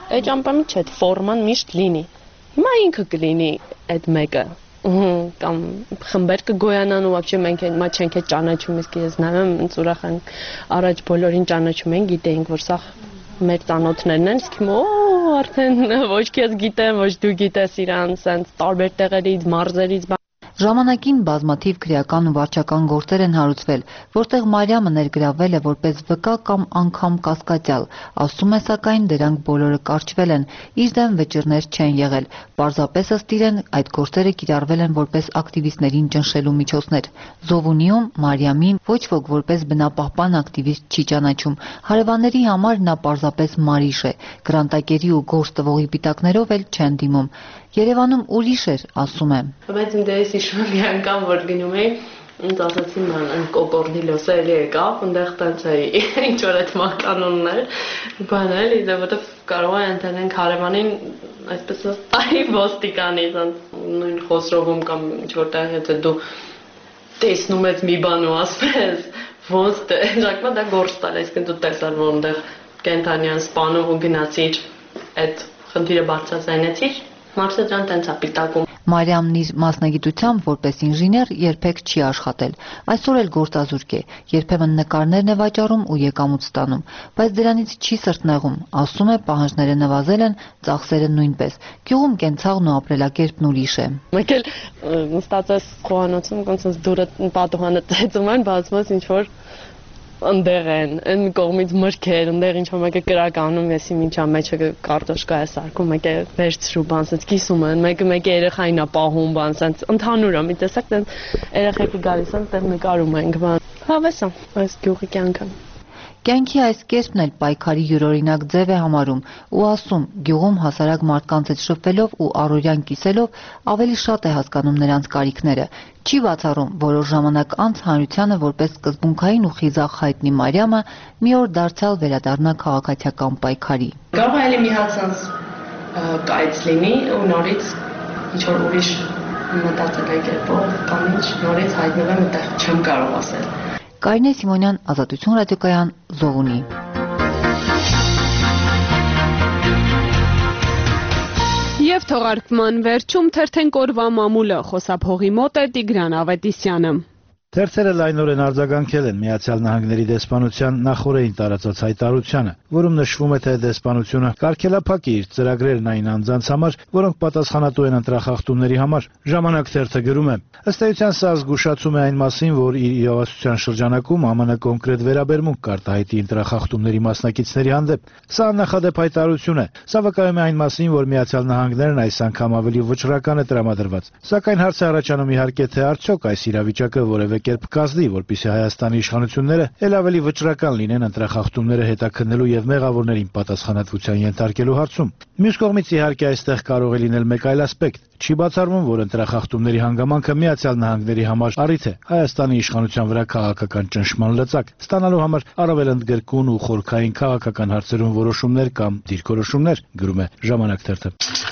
[SPEAKER 17] Այդ ճամփամի չէ, ֆորման միշտ լինի։ Հիմա ինքը կլինի այդ մեկը։ Կամ խմբեր կգոյանան ու вообще մենք մա չենք այդ ճանաչում, իսկ ես նայում եմ ուրախ են առաջ բոլորին ճանաչում են, գիտեինք որ սա մեր ծանոթներն են, իսկ հիմա արդեն ոչ քեզ գիտեմ, ոչ դու գիտես իրան, սենց տարբեր տեղերից, մարզերից
[SPEAKER 15] Ժամանակին բազմաթիվ քրեական ու վարչական գործեր են հարուցվել, որտեղ Մարիամը ներգրավվել է որպես վկա կամ անգամ կասկածյալ, ասում է սակայն դրանք բոլորը կարճվել են, իր դեմ վճիռներ չեն եղել, պարզապես ըստ իրեն այդ գործերը կիրառվել են որպես ակտիվիստներին ճնշելու միջոցներ։ Զովունիում Մարիամին ոչ ոք որպես բնապահպան ակտիվիստ չի ճանաչում, հարևանների համար նա պարզապես Մարիշ է, գրանտակերի ու գործ տվողի պիտակներով էլ չեն դիմում։ Երևանում ուրիշ էր, ասում է։
[SPEAKER 17] Բայց դες հիշում եմ մի անգամ որ գնում էի, ինձ ասացին ման կոկորդիլոսը էլի եկավ, այնտեղ տենց էի, ինչ որ այդ մականոններ, բան էլի, դե որտեվ կարող է ընթերնենք հարևանին այսպես տայի ոստիկանի, նույն Խոսրովում կամ ինչ որտեղ եթե դու տեսնում ես մի բան ու ասես, ոնց դե, ժակմա դա գործ տալ, այսինքն դու տեսար որ այնտեղ կենթանյան սպանում ու գնացիր այդ խնդիրը բարձրացնեցիր Մարսը դրան տենց է պիտակում։
[SPEAKER 15] Մարիամն իր մասնագիտությամբ որպես ինժեներ երբեք չի աշխատել։ Այսօր էլ գործազուրկ է, երբեմն նկարներն է վաճառում ու եկամուտ ստանում, բայց դրանից չի սրտնեղում, ասում է պահանջները նվազել են, ծախսերը նույնպես։ Գյուղում կենցաղն ու ապրելակերպն ուրիշ է։
[SPEAKER 17] Մեկ էլ նստած ես խոհանոցում, ոնց դուրը պատուհանը ծեծում են, բացված ինչ որ ընդեղ են, այն կողմից մրգեր, ընդեղ ինչ-որ մեկը կրականում, եսի մինչա մեջը կարտոշկա է սարքում, մեկը վերցրու բան, սենց կիսում են, մեկը երեխային է պահում բան, սենց ընդհանուր է, մի տեսակ տենց երեխեքի գալիս են, տեղ նկարում ենք բան։ Հավես է, այս գյուղի կյանքը։
[SPEAKER 15] Կյանքի այս կերպն էլ պայքարի յուրօրինակ ձև է համարում ու ասում, գյուղում հասարակ մարդկանց հետ շփվելով ու առօրյան կիսելով ավելի շատ է հասկանում նրանց կարիքները։ Չի բացառում, որոշ ժամանակ անց հանրությանը որպես սկզբունքային ու խիզախ հայտնի Մարիամը մի օր դարձյալ վերադառնա քաղաքացիական պայքարի։
[SPEAKER 17] Կարող է մի հատ սենց կայծ լինի ու նորից ինչ որ ուրիշ մտածելակերպով կամ ինչ նորից հայտնվեմ այդտեղ չեմ կարող ասել։
[SPEAKER 15] Կարինե Սիմոնյան, Ազատություն ռադիոկայան, Զովունի։
[SPEAKER 1] Եվ թողարկման վերջում թերթենք օրվա մամուլը, խոսափողի մոտ է Տիգրան Ավետիսյանը։
[SPEAKER 3] Թերթերը լայնորեն արձագանքել են Միացյալ Նահանգների դեսպանության նախորդին տարածած հայտարարությանը, որում նշվում է, թե դեսպանությունը կարգելափակի իր ծրագրերն այն անձանց համար, որոնք պատասխանատու են ընտրախախտումների համար։ Ժամանակ թերթը գրում է. ըստ էության սա զգուշացում է այն մասին, որ իր իրավասության շրջանակում ԱՄՆ կոնկրետ վերաբերմունք կարտահայտի ընտրախախտումների մասնակիցների հանդեպ։ Սա աննախադեպ հայտարարություն է։ Սա վկայում է այն մասին, որ Միացյալ Նահանգներն այս անգամ ավելի վճռական է տրամադրված։ Սակայն հարց է առաջանում իհարկե, թե արդյոք այս իրավիճակը որևէ կերպ կազդի, որպեսզի Հայաստանի իշխանությունները ել ավելի վճռական լինեն ընտրախախտումները հետաքննելու եւ մեղավորներին պատասխանատվության ենթարկելու հարցում։ Մյուս կողմից իհարկե այստեղ կարող է լինել մեկ այլ ասպեկտ։ Չի բացառվում, որ ընտրախախտումների հանգամանքը Միացյալ Նահանգների համար առիթ է Հայաստանի իշխանության վրա քաղաքական ճնշման լծակ ստանալու համար առավել ընդգրկուն ու խորքային քաղաքական հարցերում որոշումներ կամ դիրքորոշումներ, գրում է Ժամանակ թերթը։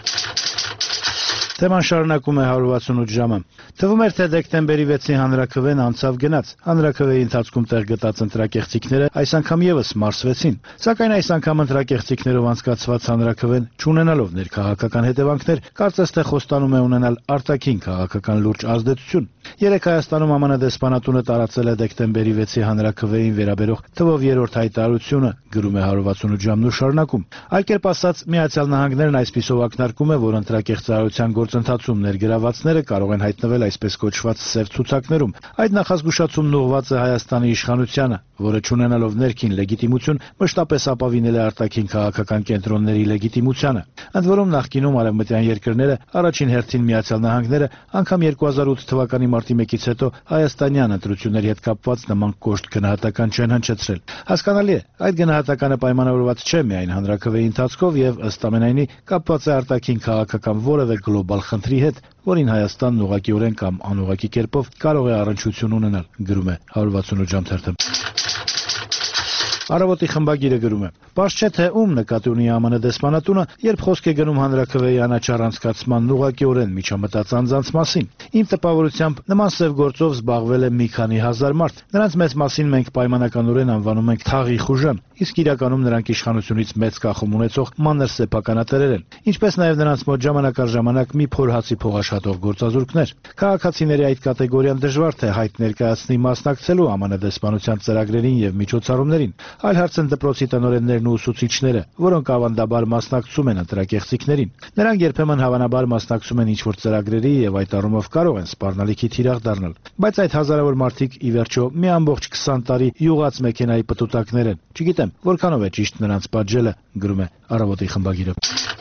[SPEAKER 3] Թեման շարունակում է 168 ժամը։ Թվում էր, թե դեկտեմբերի 6-ի հանրաքվեն անցավ գնաց։ Հանրաքվեի ընթացքում տեղ գտած ընտրակեղծիքները այս անգամ եւս մարսվեցին։ Սակայն այս անգամ ընտրակեղծիքներով անցկացված հանրաքվեն, չունենալով ներքաղաքական հետևանքներ, կարծես թե խոստանում է ունենալ արտաքին քաղաքական լուրջ ազդեցություն։ Երեկ Հայաստանում ԱՄՆ դեսպանատունը տարածել է դեկտեմբերի 6-ի հանրաքվեին վերաբերող թվով երրորդ հայտարարությունը, գրում է 168 ժամն ու շարունակում։ Այլ կերպ ասած, Միացյալ Նահանգներն այսպիսով ակնարկում է, որ ընտրակեղծարարության գործընթացում ներգրավվածները կարող են հայտնվել այսպես կոչված սև ցուցակներում։ Այդ նախազգուշացումն ուղղված է Հայաստանի իշխանությանը, որը չունենալով ներքին լեգիտիմություն մշտապես ապավինել է արտաքին քաղաքական կենտրոնների լեգիտիմությանը։ Ընդ որում նախկինում արևմտյան երկրները, առաջին հերթին Միացյալ Նահանգները, անգամ 2008 թվականի մարտի 1-ից հետո հայաստանյան ընտրությունների հետ կապված նման կոշտ գնահատական չեն հնչեցրել։ Հասկանալի է, այդ գնահատականը պայմանավորված չէ միայն հանրաքվեի ընթացքով եւ ըստ ամենայնի կապված է արտաքին քաղաքական որևէ գլոբալ խնդրի հետ, որին Հայաստանն ուղղակիորեն կամ անուղղակի կերպով կարող է առնչություն ունենալ, գրում է 168 ժամ թերթը։ Առավոտի խմբագիրը գրում է. «Պարզ չէ թե ում նկատի ունի ԱՄՆ դեսպանատունը, երբ խոսք է գնում հանրաքվեի անաչառ անցկացման ուղղակիորեն միջամտած անձանց մասին։ Իմ տպավորությամբ նման սև գործով զբաղվել է մի քանի հազար մարդ։ Նրանց մեծ մասին մենք պայմանականորեն անվանում ենք թաղի խուժան, իսկ իրականում նրանք իշխանությունից մեծ կախում ունեցող մանր սեփականատերեր են, ինչպես նաև նրանց մոտ ժամանակ առ ժամանակ մի փոր հացի փող աշխատող գործազուրկներ։ Քաղաքացիների այդ կատեգորիան դժվար թե հայտ ներկայացնի մասնակցելու ԱՄՆ դեսպանության ծրագրերին եւ միջոցառումներին, այլ հարց են դպրոցի տնօրեններն ու ուսուցիչները, որոնք ավանդաբար մասնակցում են ընտրակեղծիքներին։ Նրանք երբեմն հավանաբար մասնակցում են ինչ-որ ծրագրերի եւ այդ առումով կարող են սպառնալիքի թիրախ դառնալ։ Բայց այդ հազարավոր մարդիկ ի վերջո մի ամբողջ 20 տարի յուղած մեքենայի պտուտակներ են։ Չգիտեմ, որքանով է ճիշտ նրանց պատժելը», գրում է Առավոտի խմբագիրը։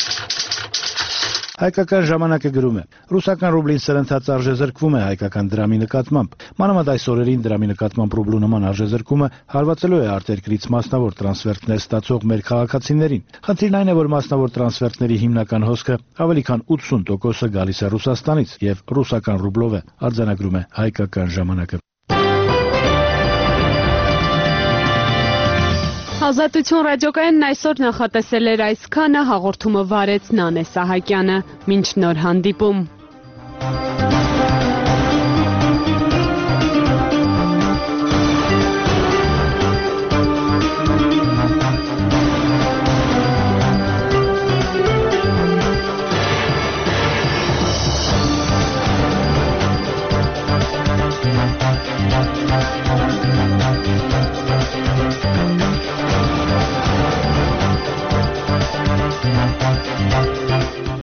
[SPEAKER 3] Հայկական ժամանակը գրում է. «Ռուսական ռուբլին սրընթաց արժեզրկվում է հայկական դրամի նկատմամբ։ Մանավանդ այս օրերին դրամի նկատմամբ ռուբլու նման արժեզրկումը հարվածելու է արտերկրից մասնավոր տրանսֆերտներ ստացող մեր քաղաքացիներին։ Խնդիրն այն է, որ մասնավոր տրանսֆերտների հիմնական հոսքը ավելի քան 80%-ը գալիս է Ռուսաստանից եւ ռուսական ռուբլով է», արձանագրում է Հայկական ժամանակը։
[SPEAKER 1] Ազատություն ռադիոկայանն այսօր նախատեսել էր այսքանը, հաղորդումը վարեց Նանե Սահակյանը։ Մինչ նոր հանդիպում։